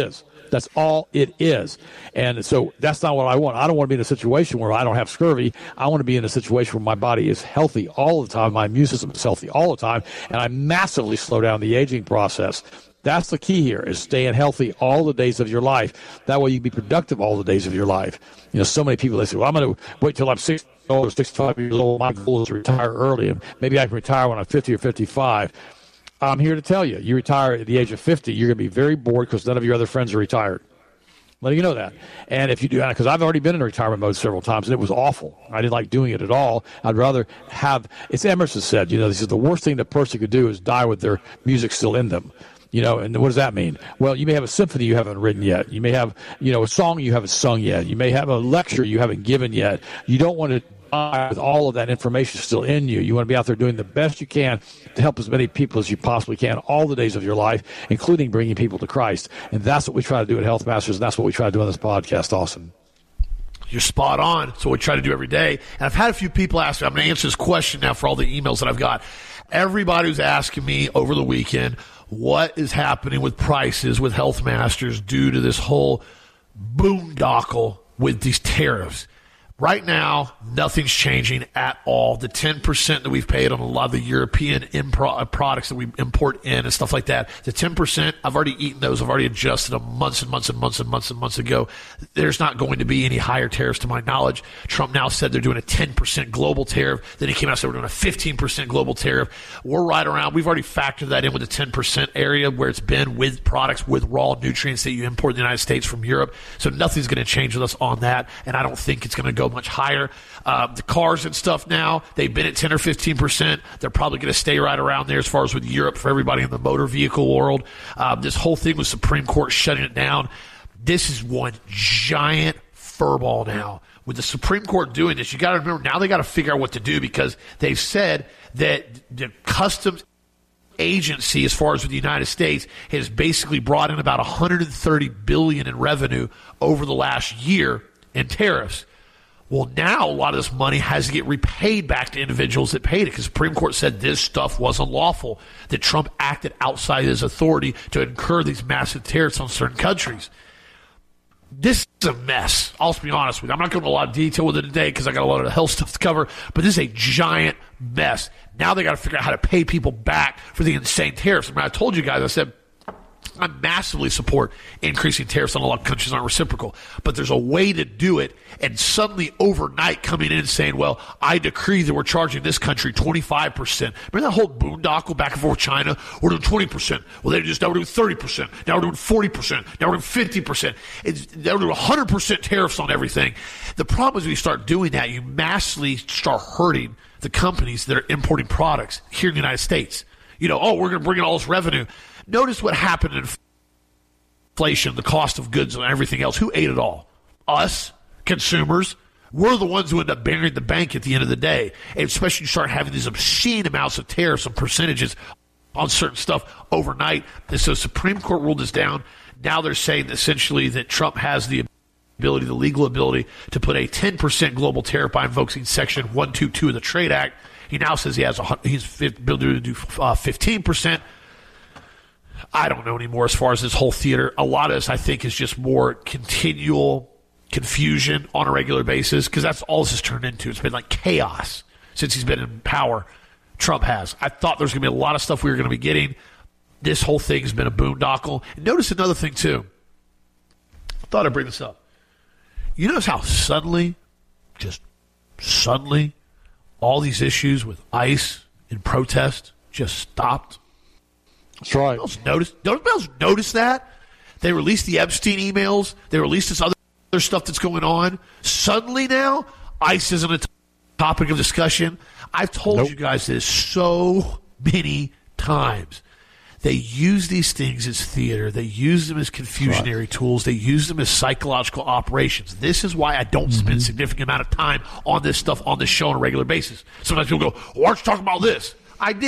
That's all it is. And so that's not what I want. I don't want to be in a situation where I don't have scurvy. I want to be in a situation where my body is healthy all the time. My immune system is healthy all the time. And I massively slow down the aging process. That's the key here, is staying healthy all the days of your life. That way you can be productive all the days of your life. You know, so many people, they say, well, I'm going to wait till I'm sixty or sixty-five years old. My goal is to retire early. And maybe I can retire when I'm fifty or fifty-five. I'm here to tell you, you retire at the age of fifty, you're going to be very bored because none of your other friends are retired. Letting you know that. And if you do, because I've already been in retirement mode several times, and it was awful. I didn't like doing it at all. I'd rather have, it's Emerson said, you know, this is the worst thing the person could do is die with their music still in them. You know, and what does that mean? Well, you may have a symphony you haven't written yet. You may have, you know, a song you haven't sung yet. You may have a lecture you haven't given yet. You don't want to die with all of that information still in you. You want to be out there doing the best you can to help as many people as you possibly can all the days of your life, including bringing people to Christ. And that's what we try to do at Health Masters, and that's what we try to do on this podcast, Austin. You're spot on. It's what we try to do every day. And I've had a few people ask me, I'm going to answer this question now for all the emails that I've got. Everybody who's asking me over the weekend, what is happening with prices with Health Masters due to this whole boondoggle with these tariffs? Right now, nothing's changing at all. The ten percent that we've paid on a lot of the European impro- products that we import in and stuff like that, the ten percent, I've already eaten those. I've already adjusted them months and months and months and months and months ago. There's not going to be any higher tariffs to my knowledge. Trump now said they're doing a ten percent global tariff. Then he came out and said we're doing a fifteen percent global tariff. We're right around. We've already factored that in with the ten percent area where it's been with products with raw nutrients that you import in the United States from Europe. So nothing's going to change with us on that, and I don't think it's going to go much higher. Uh, the cars and stuff now, they've been at ten or fifteen percent. They're probably going to stay right around there as far as with Europe for everybody in the motor vehicle world. Uh, this whole thing with Supreme Court shutting it down, this is one giant furball now. With the Supreme Court doing this, you got to remember, now they got to figure out what to do because they've said that the customs agency, as far as with the United States, has basically brought in about one hundred thirty billion dollars in revenue over the last year in tariffs. Well, now a lot of this money has to get repaid back to individuals that paid it because the Supreme Court said this stuff wasn't lawful, that Trump acted outside his authority to incur these massive tariffs on certain countries. This is a mess. I'll be honest with you. I'm not going into a lot of detail with it today because I got a lot of health stuff to cover, but this is a giant mess. Now they got to figure out how to pay people back for the insane tariffs. I mean, I told you guys, I said, I massively support increasing tariffs on a lot of countries aren't reciprocal, but there's a way to do it, and suddenly overnight coming in and saying, well, I decree that we're charging this country twenty-five percent. Remember that whole boondoggle back and forth with China? We're doing twenty percent. Well, they just, now we're doing thirty percent. Now we're doing forty percent. Now we're doing fifty percent. It's, now we're doing one hundred percent tariffs on everything. The problem is when you start doing that, you massively start hurting the companies that are importing products here in the United States. You know, oh, we're going to bring in all this revenue. Notice what happened in inflation, the cost of goods and everything else. Who ate it all? Us, consumers. We're the ones who end up burying the bank at the end of the day. And especially you start having these obscene amounts of tariffs and percentages on certain stuff overnight. And so Supreme Court ruled this down. Now they're saying essentially that Trump has the ability, the legal ability, to put a ten percent global tariff by invoking Section one twenty-two of the Trade Act. He now says he has a, he's ability to do uh, fifteen percent. I don't know anymore as far as this whole theater. A lot of this, I think, is just more continual confusion on a regular basis because that's all this has turned into. It's been like chaos since he's been in power. Trump has. I thought there was going to be a lot of stuff we were going to be getting. This whole thing has been a boondoggle. And notice another thing, too. I thought I'd bring this up. You notice how suddenly, just suddenly, all these issues with ICE and protest just stopped? That's right. Don't notice, don't else notice that? They released the Epstein emails. They released this other, other stuff that's going on. Suddenly now, ICE isn't a t- topic of discussion. I've told nope. you guys this so many times. They use these things as theater. They use them as confusionary right. tools. They use them as psychological operations. This is why I don't mm-hmm. spend a significant amount of time on this stuff on this show on a regular basis. Sometimes people go, why aren't you talking about this? I did.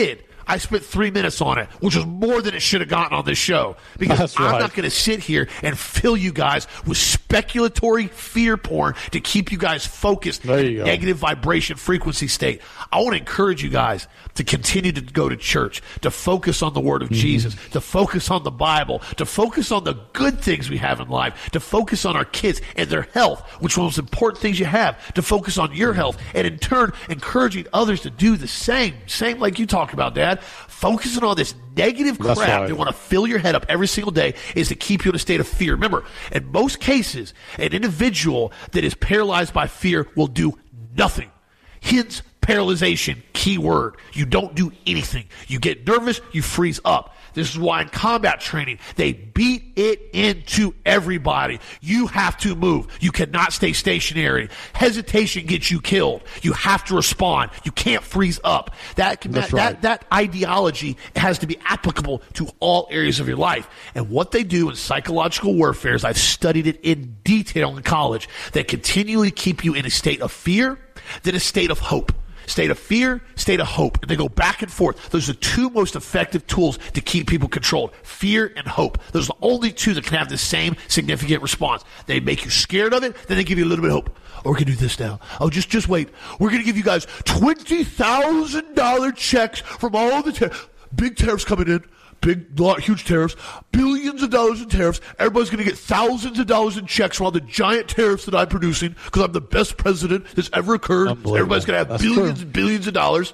I spent three minutes on it, which was more than it should have gotten on this show. Because That's I'm right. not going to sit here and fill you guys with speculatory fear porn to keep you guys focused There you in a go. negative vibration frequency state. I want to encourage you guys to continue to go to church, to focus on the Word of Mm-hmm. Jesus, to focus on the Bible, to focus on the good things we have in life, to focus on our kids and their health, which are the most important things you have, to focus on your health, and in turn, encouraging others to do the same. Same like you talk about, Dad. Focusing on this negative crap That's right. that want to fill your head up every single day is to keep you in a state of fear. Remember, in most cases, an individual that is paralyzed by fear will do nothing. Hence, paralyzation, key word. You don't do anything. You get nervous, you freeze up. This is why in combat training, they beat it into everybody. You have to move. You cannot stay stationary. Hesitation gets you killed. You have to respond. You can't freeze up. That, that, That's that, right. that ideology has to be applicable to all areas of your life. And what they do in psychological warfare is I've studied it in detail in college. They continually keep you in a state of fear, then a state of hope. State of fear, state of hope. And they go back and forth. Those are the two most effective tools to keep people controlled. Fear and hope. Those are the only two that can have the same significant response. They make you scared of it, then they give you a little bit of hope. Oh, we're going to do this now. Oh, just just wait. We're going to give you guys twenty thousand dollars checks from all the ter- big tariffs coming in. Big, lot, huge tariffs, billions of dollars in tariffs. Everybody's going to get thousands of dollars in checks from all the giant tariffs that I'm producing because I'm the best president that's ever occurred. Unbelievable. Everybody's going to have That's billions true. and billions of dollars.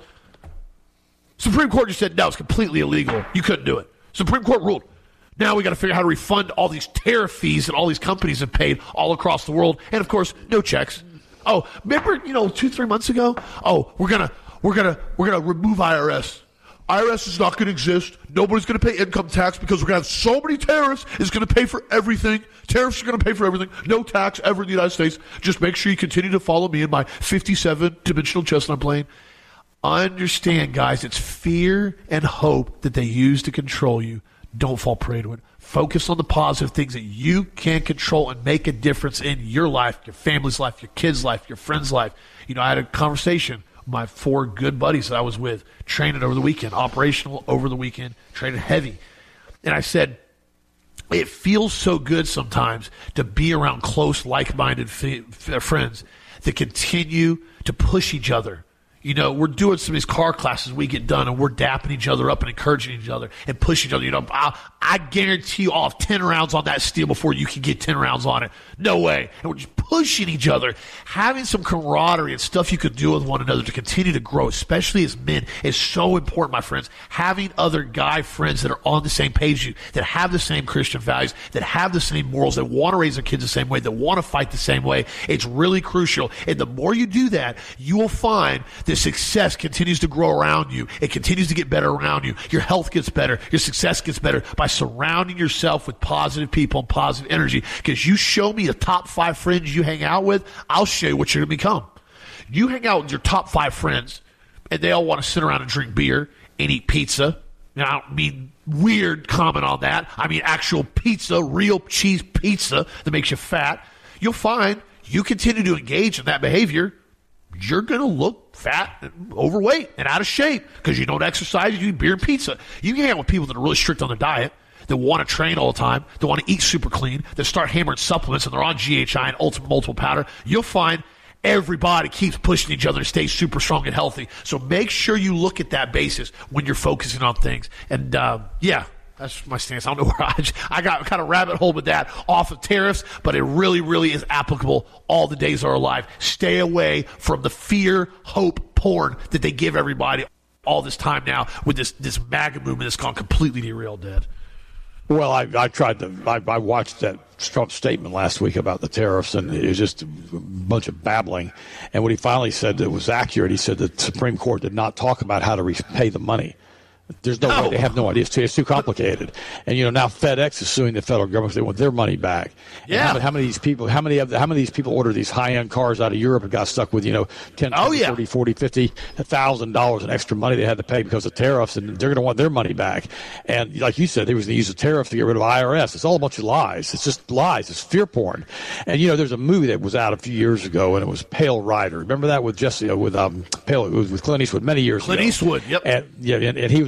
Supreme Court just said, no, it's completely illegal. You couldn't do it. Supreme Court ruled. Now we got to figure out how to refund all these tariff fees that all these companies have paid all across the world. And, of course, no checks. Oh, remember, you know, two, three months ago? Oh, we're going to we're gonna, we're gonna remove I R S. I R S is not going to exist. Nobody's going to pay income tax because we're going to have so many tariffs. It's going to pay for everything. Tariffs are going to pay for everything. No tax ever in the United States. Just make sure you continue to follow me in my fifty-seven dimensional chestnut plane. Understand, guys, it's fear and hope that they use to control you. Don't fall prey to it. Focus on the positive things that you can control and make a difference in your life, your family's life, your kids' life, your friends' life. You know, I had a conversation with my four good buddies that I was with, training over the weekend, operational over the weekend, training heavy. And I said, it feels so good sometimes to be around close, like-minded f- f- friends that continue to push each other. You know, we're doing some of these car classes we get done, and we're dapping each other up and encouraging each other and pushing each other. You know, I, I guarantee you I'll have ten rounds on that steel before you can get ten rounds on it. No way. And we're just pushing each other, having some camaraderie and stuff you could do with one another to continue to grow, especially as men, is so important, my friends. Having other guy friends that are on the same page as you, that have the same Christian values, that have the same morals, that want to raise their kids the same way, that want to fight the same way, it's really crucial. And the more you do that, you will find that success continues to grow around you. It continues to get better around you. Your health gets better. Your success gets better by surrounding yourself with positive people and positive energy. Because you show me the top five friends you hang out with, I'll show you what you're going to become. You hang out with your top five friends, and they all want to sit around and drink beer and eat pizza. Now, I don't mean weird comment on that. I mean actual pizza, real cheese pizza that makes you fat. You'll find you continue to engage in that behavior, you're going to look fat and overweight and out of shape because you don't exercise, you eat beer and pizza. You can hang out with people that are really strict on their diet, that want to train all the time, that want to eat super clean, that start hammering supplements and they're on G H I and ultimate multiple powder. You'll find everybody keeps pushing each other to stay super strong and healthy. So make sure you look at that basis when you're focusing on things. And, uh, yeah. That's my stance. I don't know where I, I got kind of rabbit hole with that off of tariffs, but it really, really is applicable all the days of our life. Stay away from the fear, hope, porn that they give everybody all this time now with this, this MAGA movement that's gone completely derailed, Dad. Well, I, I tried to. I, I watched that Trump statement last week about the tariffs, and it was just a bunch of babbling. And what he finally said that was accurate, he said that the Supreme Court did not talk about how to repay the money. There's no, no way. They have no idea. It's too, it's too complicated. And, you know, now FedEx is suing the federal government because they want their money back. Yeah. How, how many of these people, how many of the, how many of these people ordered these high-end cars out of Europe and got stuck with, you know, ten, oh, twenty, yeah. thirty, forty, fifty thousand dollars in extra money they had to pay because of tariffs, and they're going to want their money back. And like you said, they was going to use the tariff to get rid of I R S. It's all a bunch of lies. It's just lies. It's fear porn. And, you know, there's a movie that was out a few years ago, and it was Pale Rider. Remember that with Jesse, uh, with um, Pale, it was with Clint Eastwood many years Clint ago. Eastwood, yep. And, yeah, and, and he was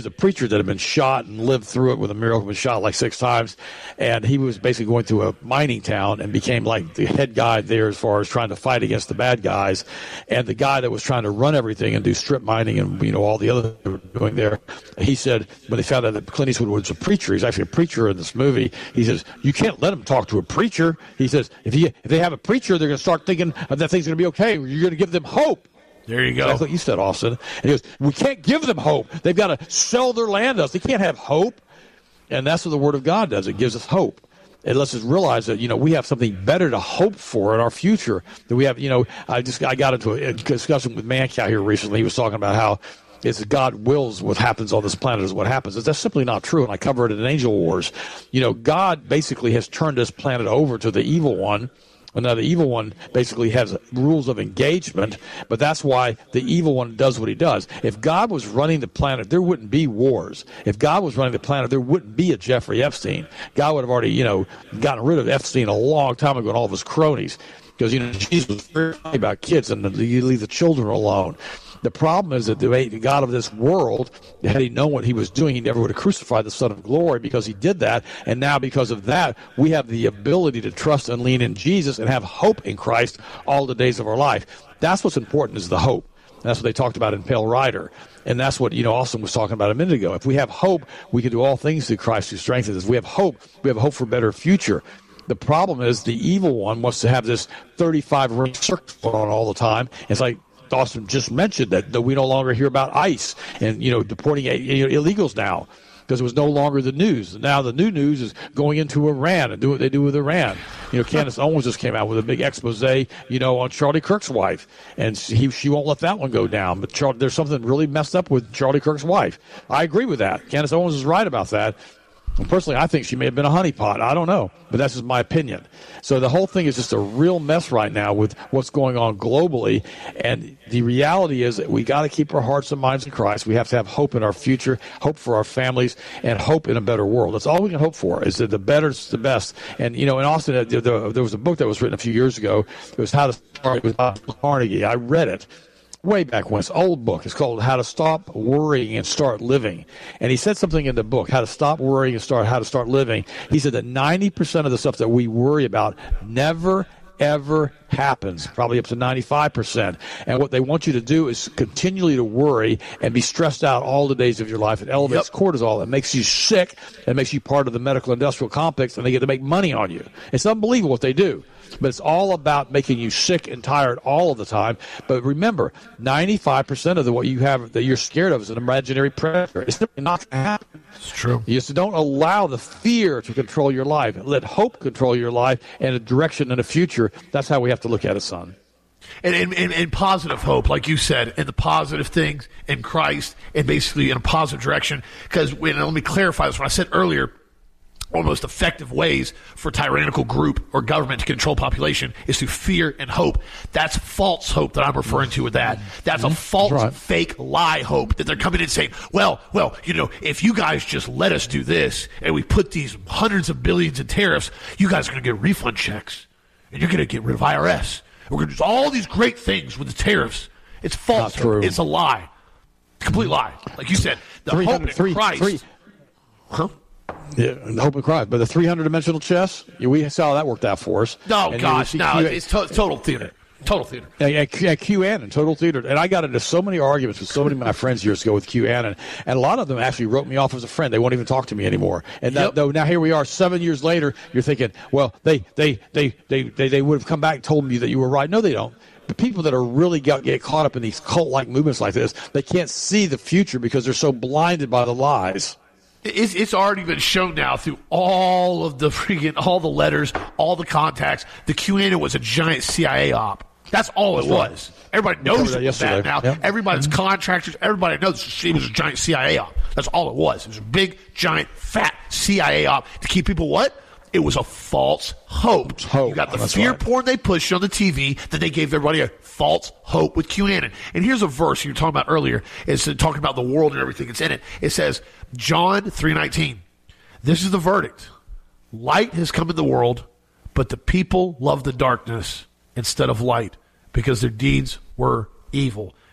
a preacher that had been shot and lived through it with a miracle, was shot like six times. And he was basically going to a mining town and became like the head guy there as far as trying to fight against the bad guys. And the guy that was trying to run everything and do strip mining and, you know, all the other they were doing there, he said, when they found out that Clint Eastwood was a preacher, he's actually a preacher in this movie, he says, you can't let him talk to a preacher. He says, if, he, if they have a preacher, they're going to start thinking that thing's going to be okay. You're going to give them hope. There you go. That's what you said, Austin. And he goes, we can't give them hope. They've got to sell their land to us. They can't have hope. And that's what the Word of God does. It gives us hope. It lets us realize that, you know, we have something better to hope for in our future. That we have, you know, I just I got into a discussion with Mancow here recently. He was talking about how it's God wills what happens on this planet is what happens. That's simply not true, and I cover it in Angel Wars. You know, God basically has turned this planet over to the evil one. Now, the evil one basically has rules of engagement, but that's why the evil one does what he does. If God was running the planet, there wouldn't be wars. If God was running the planet, there wouldn't be a Jeffrey Epstein. God would have already, you know, gotten rid of Epstein a long time ago and all of his cronies. Because, you know, Jesus was very funny about kids, and you leave the children alone. The problem is that the God of this world, had he known what he was doing, he never would have crucified the Son of Glory, because he did that. And now because of that, we have the ability to trust and lean in Jesus and have hope in Christ all the days of our life. That's what's important, is the hope. That's what they talked about in Pale Rider. And that's what, you know, Austin was talking about a minute ago. If we have hope, we can do all things through Christ who strengthens us. We have hope. We have hope for a better future. The problem is the evil one wants to have this thirty-five ring circle going on all the time. It's like Austin just mentioned that, that we no longer hear about ICE and, you know, deporting you know, illegals now, because it was no longer the news. Now the new news is going into Iran and do what they do with Iran. You know, Candace Owens just came out with a big expose, you know, on Charlie Kirk's wife, and he, she won't let that one go down. But Char- there's something really messed up with Charlie Kirk's wife. I agree with that. Candace Owens is right about that. And personally, I think she may have been a honeypot. I don't know, but that's just my opinion. So the whole thing is just a real mess right now with what's going on globally. And the reality is that we got to keep our hearts and minds in Christ. We have to have hope in our future, hope for our families, and hope in a better world. That's all we can hope for, is that the better is the best. And, you know, in Austin, there was a book that was written a few years ago. It was How to Start with Carnegie. I read it way back when. It's an old book. It's called How to Stop Worrying and Start Living. And he said something in the book, How to Stop Worrying and Start How to Start Living. He said that ninety percent of the stuff that we worry about never, ever happens, probably up to ninety-five percent. And what they want you to do is continually to worry and be stressed out all the days of your life. It elevates yep. cortisol. It makes you sick. It makes you part of the medical industrial complex, and they get to make money on you. It's unbelievable what they do. But it's all about making you sick and tired all of the time. But remember, ninety-five percent of the, what you have that you're scared of is an imaginary predator. It's simply not going to happen. It's true. You just don't allow the fear to control your life. Let hope control your life and a direction in the future. That's how we have to look at it, son. And, and, and, and positive hope, like you said, and the positive things in Christ, and basically in a positive direction. Because when, let me clarify this. When I said earlier, one of the most effective ways for a tyrannical group or government to control population is through fear and hope. That's false hope that I'm referring to with that. That's a false, right. fake lie hope that they're coming in saying, well, well, you know, if you guys just let us do this and we put these hundreds of billions in tariffs, you guys are going to get refund checks and you're going to get rid of I R S. We're going to do all these great things with the tariffs. It's false. Not true. It's a lie. Complete lie. Like you said, the hope in three, Christ. Three. Huh? Yeah, hope in Christ. But the three hundred dimensional chess, yeah, we saw how that worked out for us. No, and gosh, no, Q- it's to- total theater. Total theater. Yeah, yeah, Q- yeah, QAnon, total theater. And I got into so many arguments with so many of my friends years ago with QAnon, and a lot of them actually wrote me off as a friend. They won't even talk to me anymore. And yep. now, now here we are, seven years later. You're thinking, well, they they they they they, they would have come back and told me that you were right. No, they don't. The people that are really got, get caught up in these cult-like movements like this, they can't see the future because they're so blinded by the lies. It's, it's already been shown now through all of the freaking, all the letters, all the contacts. The QAnon was a giant C I A op. That's all it was. Everybody knows it was that now. Yep. Everybody's mm-hmm. contractors. Everybody knows it was a giant C I A op. That's all it was. It was a big, giant, fat C I A op to keep people what? It was a false hope. hope. You got the That's fear right. porn they pushed on the T V that they gave everybody a false hope with QAnon. And here's a verse you were talking about earlier. It's talking about the world and everything that's in it. It says, John three nineteen, this is the verdict. Light has come in the world, but the people love the darkness instead of light because their deeds were evil.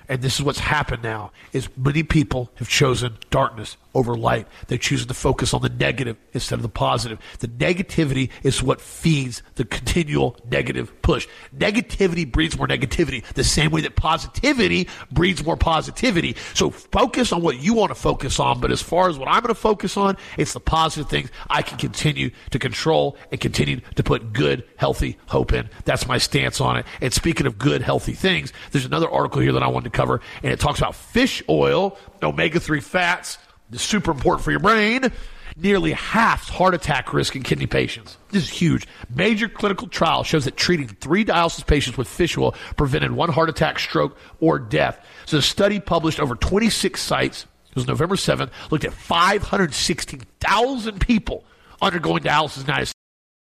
And this is what's happened now, is many people have chosen darkness over light. They're choosing to focus on the negative instead of the positive. The negativity is what feeds the continual negative push. Negativity breeds more negativity, the same way that positivity breeds more positivity. So focus on what you want to focus on, but as far as what I'm going to focus on, it's the positive things I can continue to control and continue to put good, healthy hope in. That's my stance on it. And speaking of good, healthy things, there's another article here that I wanted to cover, and it talks about fish oil, omega three fats. It's super important for your brain. Nearly half heart attack risk in kidney patients. This is huge. Major clinical trial shows that treating three dialysis patients with fish oil prevented one heart attack, stroke, or death. So the study published over twenty-six sites, it was November seventh, looked at five hundred sixteen thousand people undergoing dialysis in the United States.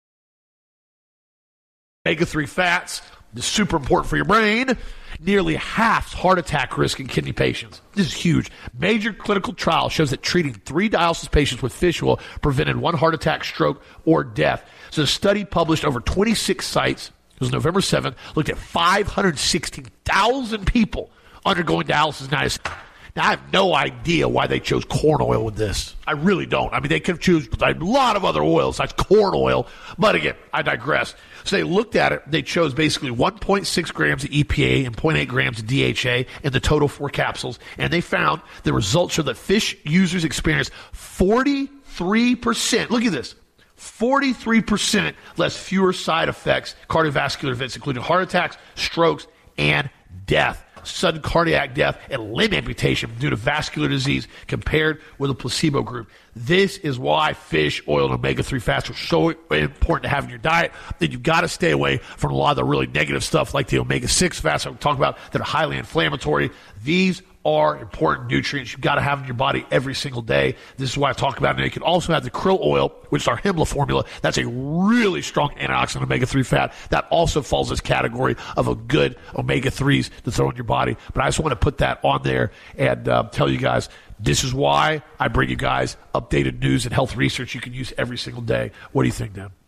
omega three fats. This is super important for your brain. Nearly half heart attack risk in kidney patients. This is huge. Major clinical trial shows that treating three dialysis patients with fish oil prevented one heart attack, stroke, or death. So the study published over twenty-six sites, it was November seventh, looked at five hundred sixteen thousand people undergoing dialysis in the United States. Now, I have no idea why they chose corn oil with this. I really don't. I mean, they could have chosen a lot of other oils, like corn oil. But again, I digress. So they looked at it. They chose basically one point six grams of E P A and zero point eight grams of D H A in the total four capsules. And they found the results show that fish users experienced forty-three percent. Look at this. forty-three percent less fewer side effects, cardiovascular events, including heart attacks, strokes, and death. Sudden cardiac death and limb amputation due to vascular disease compared with a placebo group. This is why fish oil and omega three fats are so important to have in your diet. Then you've got to stay away from a lot of the really negative stuff like the omega six fats I'm talking about that are highly inflammatory. These are important nutrients you've got to have in your body every single day. This is why I talk about it. And you can also have the krill oil, which is our Himmler formula. That's a really strong antioxidant omega three fat. That also falls in this category of a good omega threes to throw in your body. But I just want to put that on there and uh, tell you guys this is why I bring you guys updated news and health research you can use every single day. What do you think, Dan?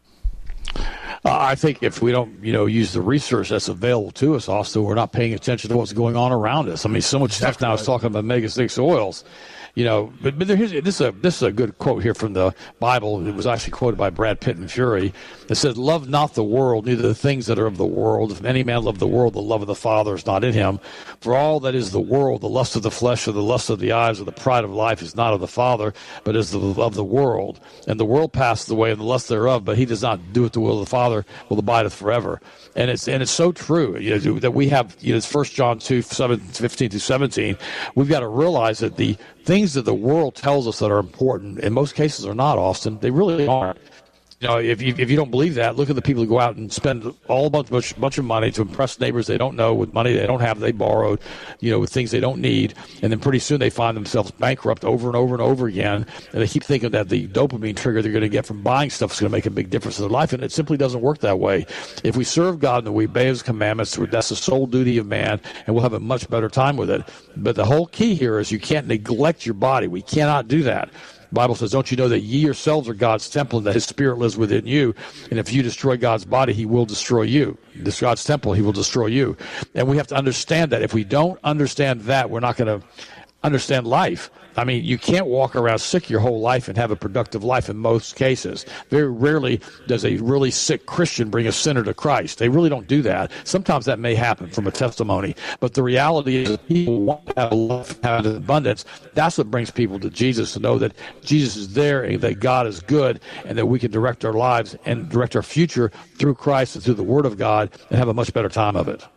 Uh, I think if we don't, you know, use the research that's available to us, also, we're not paying attention to what's going on around us. I mean, so much exactly stuff now right. is talking about omega six oils. You know, but, but here's, this is a this is a good quote here from the Bible. It was actually quoted by Brad Pitt and Fury. It said, "Love not the world, neither the things that are of the world. If any man love the world, the love of the Father is not in him. For all that is the world, the lust of the flesh, or the lust of the eyes, or the pride of life, is not of the Father, but is the, of the world. And the world passes away, and the lust thereof, but he does not do it the will of the Father, will abideth forever." And it's and it's so true, you know, that we have, you know, it's First John two, seven, fifteen to seventeen. We've got to realize that the things that the world tells us that are important, in most cases are not, Austin. They really aren't. You know, if you, if you don't believe that, look at the people who go out and spend all a bunch, bunch, bunch of money to impress neighbors they don't know with money they don't have, they borrowed, you know, with things they don't need. And then pretty soon they find themselves bankrupt over and over and over again. And they keep thinking that the dopamine trigger they're going to get from buying stuff is going to make a big difference in their life. And it simply doesn't work that way. If we serve God and we obey his commandments, that's the sole duty of man, and we'll have a much better time with it. But the whole key here is you can't neglect your body. We cannot do that. The Bible says, "Don't you know that ye yourselves are God's temple and that his spirit lives within you? And if you destroy God's body, he will destroy you. This God's temple, he will destroy you." And we have to understand that. If we don't understand that, we're not going to understand life. I mean, you can't walk around sick your whole life and have a productive life in most cases. Very rarely does a really sick Christian bring a sinner to Christ. They really don't do that. Sometimes that may happen from a testimony. But the reality is that people want to have a life, have an abundance. That's what brings people to Jesus, to know that Jesus is there and that God is good and that we can direct our lives and direct our future through Christ and through the Word of God and have a much better time of it.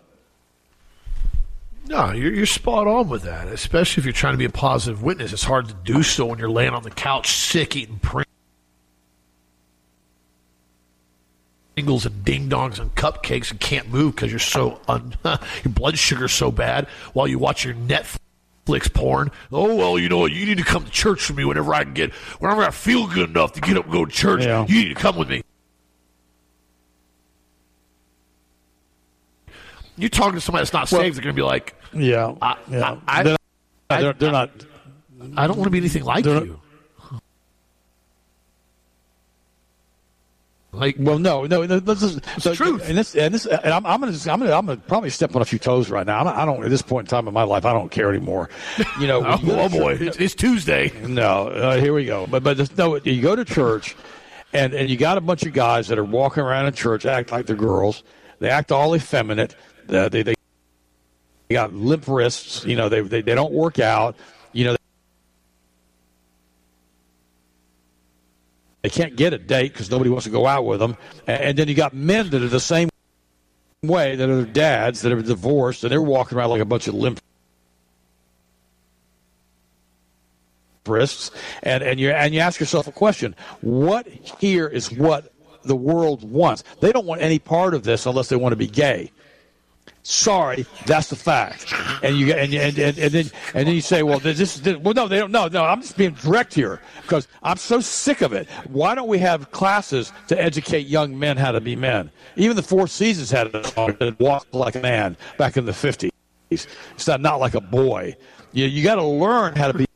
No, you're, you're spot on with that, especially if you're trying to be a positive witness. It's hard to do so when you're laying on the couch sick, eating Pringles and ding-dongs and cupcakes and can't move because you're so un- your blood sugar's so bad while you watch your Netflix porn. Oh, well, you know what? You need to come to church with me whenever I can get, whenever I feel good enough to get up and go to church. Yeah. You need to come with me. You're talking to somebody that's not saved, well, they're going to be like, yeah, I, yeah. I, they're, I, they're, they're not. I don't want to be anything like you. Like, well, no, no, no this is it's so, the truth. And this, and this, and I'm, I'm gonna, I'm gonna, I'm gonna probably step on a few toes right now. I don't, at this point in time in my life, I don't care anymore. You know, oh, you oh boy, church, it's, it's Tuesday. No, uh, here we go. But, but just, no, you go to church, and and you got a bunch of guys that are walking around in church, act like they're girls. They act all effeminate. Uh, they they got limp wrists. You know, they they they don't work out. You know. They can't get a date because nobody wants to go out with them. And then you got men that are the same way, that are their dads, that are divorced, and they're walking around like a bunch of limp wrists. And, and, you, and you ask yourself a question. What here is what the world wants? They don't want any part of this unless they want to be gay. Sorry, that's the fact. And you and and, and, and then and then you say, well, this, this well, no, they don't. No, no, I'm just being direct here because I'm so sick of it. Why don't we have classes to educate young men how to be men? Even the Four Seasons had a song that walked like a man back in the fifties. It's not not like a boy. You you got to learn how to be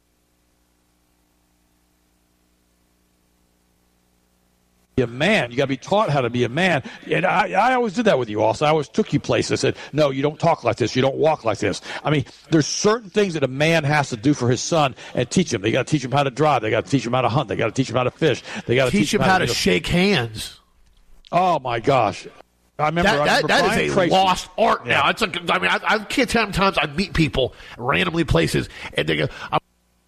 a man. You got to be taught how to be a man. And I, I always did that with you also. I always took you places. I said, no, you don't talk like this. You don't walk like this. I mean, there's certain things that a man has to do for his son and teach him. They got to teach him how to drive. They got to teach him how to hunt. They got to teach him how to fish. They got to teach, teach him how, how to, to shake hands. Oh, my gosh. I remember that, I remember that, that Brian is a Tracy. lost art Yeah. now. It's like, I mean, I, I can't tell how many times I meet people randomly places, and they go, I'm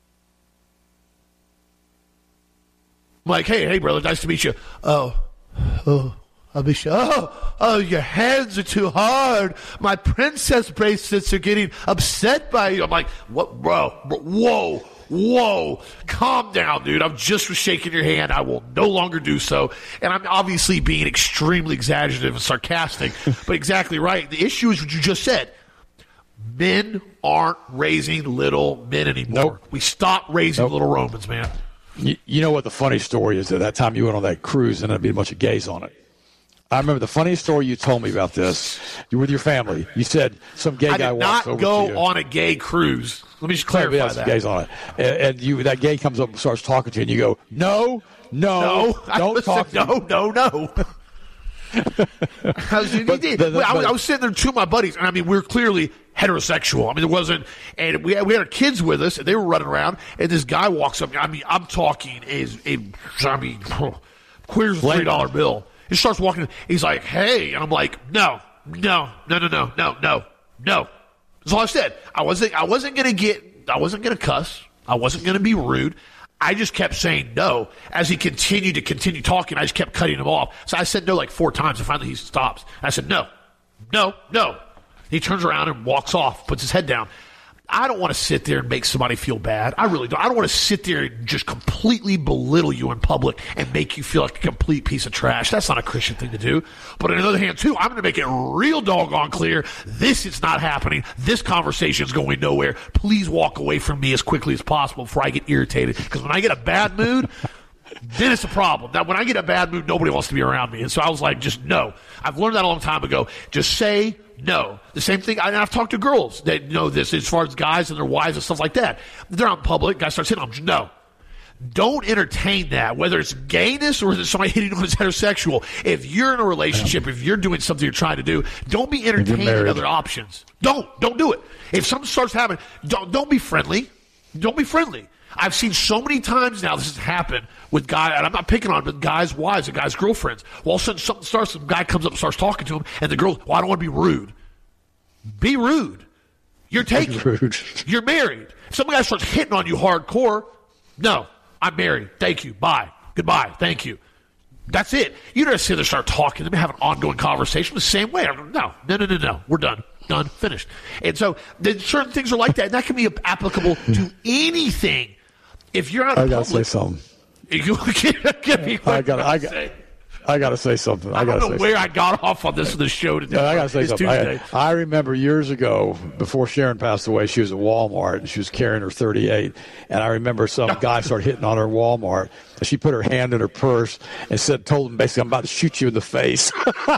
like, hey, hey, brother, nice to meet you. Oh, oh, I'll be sure. Oh, oh, your hands are too hard. My princess bracelets are getting upset by you. I'm like, what, bro? bro whoa. Whoa, calm down, dude. I'm just shaking your hand. I will no longer do so. And I'm obviously being extremely exaggerative and sarcastic, but exactly right. The issue is what you just said. Men aren't raising little men anymore. Nope. We stopped raising Nope. little Romans, man. You, you know what the funny story is? That that time you went on that cruise and there'd be a bunch of gays on it. I remember the funniest story you told me about this. You were with your family. You said some gay I guy did walks not over go to you. on a gay cruise. Let me just clarify Yeah, some that. gays on it, and, and you that gay comes up and starts talking to you, and you go, "No, no, No, I don't was talk." like, to no, me. no, no. I was, he But did. the- the- I, was, but- I was sitting there, two of my buddies, and I mean, we were clearly heterosexual. I mean, there wasn't, and we had, we had our kids with us, and they were running around, and this guy walks up. I mean, I'm talking is a, I mean, queer's a three dollar bill. He starts walking. He's like, "Hey," and I'm like, "No, no, no, no, no, no, no, no." That's all I said. I wasn't. I wasn't gonna get. I wasn't gonna cuss. I wasn't gonna be rude. I just kept saying no. As he continued to continue talking, I just kept cutting him off. So I said no like four times, and finally he stops. I said no, no, no. He turns around and walks off, puts his head down. I don't want to sit there and make somebody feel bad. I really don't. I don't want to sit there and just completely belittle you in public and make you feel like a complete piece of trash. That's not a Christian thing to do. But on the other hand, too, I'm going to make it real doggone clear. This is not happening. This conversation is going nowhere. Please walk away from me as quickly as possible before I get irritated. Because when I get a bad mood, then it's a problem. Now, when I get a bad mood, nobody wants to be around me. And so I was like, just no. I've learned that a long time ago. Just say no. The same thing, and I've talked to girls that know this as far as guys and their wives and stuff like that. They're out in public, guys start hitting on them. No. Don't entertain that, whether it's gayness or is somebody hitting on as heterosexual. If you're in a relationship, if you're doing something you're trying to do, don't be entertaining married. other options. Don't. Don't do it. If something starts happening, don't, don't be friendly. Don't be friendly. I've seen so many times now this has happened with guys, and I'm not picking on it, but guys' wives and guys' girlfriends. Well, all of a sudden something starts, some guy comes up and starts talking to him, and the girl, well, I don't want to be rude. Be rude. You're taken. Rude. You're married. If some guy starts hitting on you hardcore, no, I'm married. Thank you. Bye. Goodbye. Thank you. That's it. You don't sit there and start talking. Let me have an ongoing conversation the same way. No, no, no, no, no. We're done. Done. Finished. And so then certain things are like that. And that can be applicable to anything. If you're out in I gotta public, say something. you give me I gotta, I got, I gotta say something. I I gotta don't know say where something. I got off on this the show today. No, I gotta say it's something. Tuesday. I, I remember years ago, before Sharon passed away, she was at Walmart and she was carrying her thirty-eight. And I remember some guy started hitting on her at Walmart. And she put her hand in her purse and said, told him basically, "I'm about to shoot you in the face."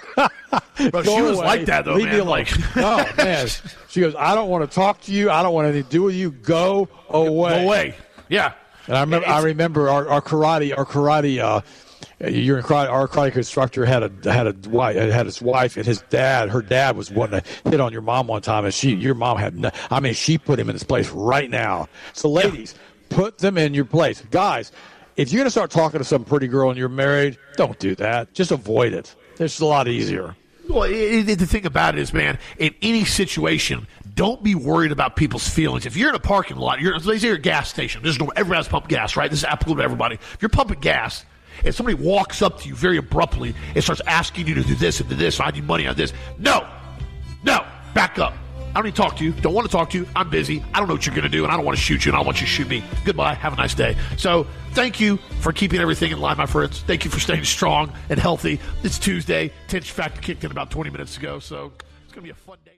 Bro, she was away. like that though, Leave man. me alone. Like, No, man. She goes, "I don't want to talk to you. I don't want anything to do with you. Go away." no way. Yeah. And I remember, It's- I remember our, our karate, our karate uh, your our karate instructor had a had a wife had his wife and his dad. Her dad was wanting to hit on your mom one time, and she your mom had. No, I mean, she put him in his place right now. So, ladies, yeah. put them in your place, guys. If you're gonna start talking to some pretty girl and you're married, don't do that. Just avoid it. It's a lot easier. Well, it, it, the thing about it is, man, in any situation, don't be worried about people's feelings. If you're in a parking lot, you're, let's say you're at a gas station. There's no, everybody has to pump gas, right? This is applicable to everybody. If you're pumping gas, if somebody walks up to you very abruptly and starts asking you to do this and do this, I need money on this. No, no, back up. I don't need to talk to you. Don't want to talk to you. I'm busy. I don't know what you're going to do, and I don't want to shoot you, and I don't want you to shoot me. Goodbye. Have a nice day. So thank you for keeping everything in line, my friends. Thank you for staying strong and healthy. It's Tuesday. Tension factor kicked in about twenty minutes ago, so it's going to be a fun day.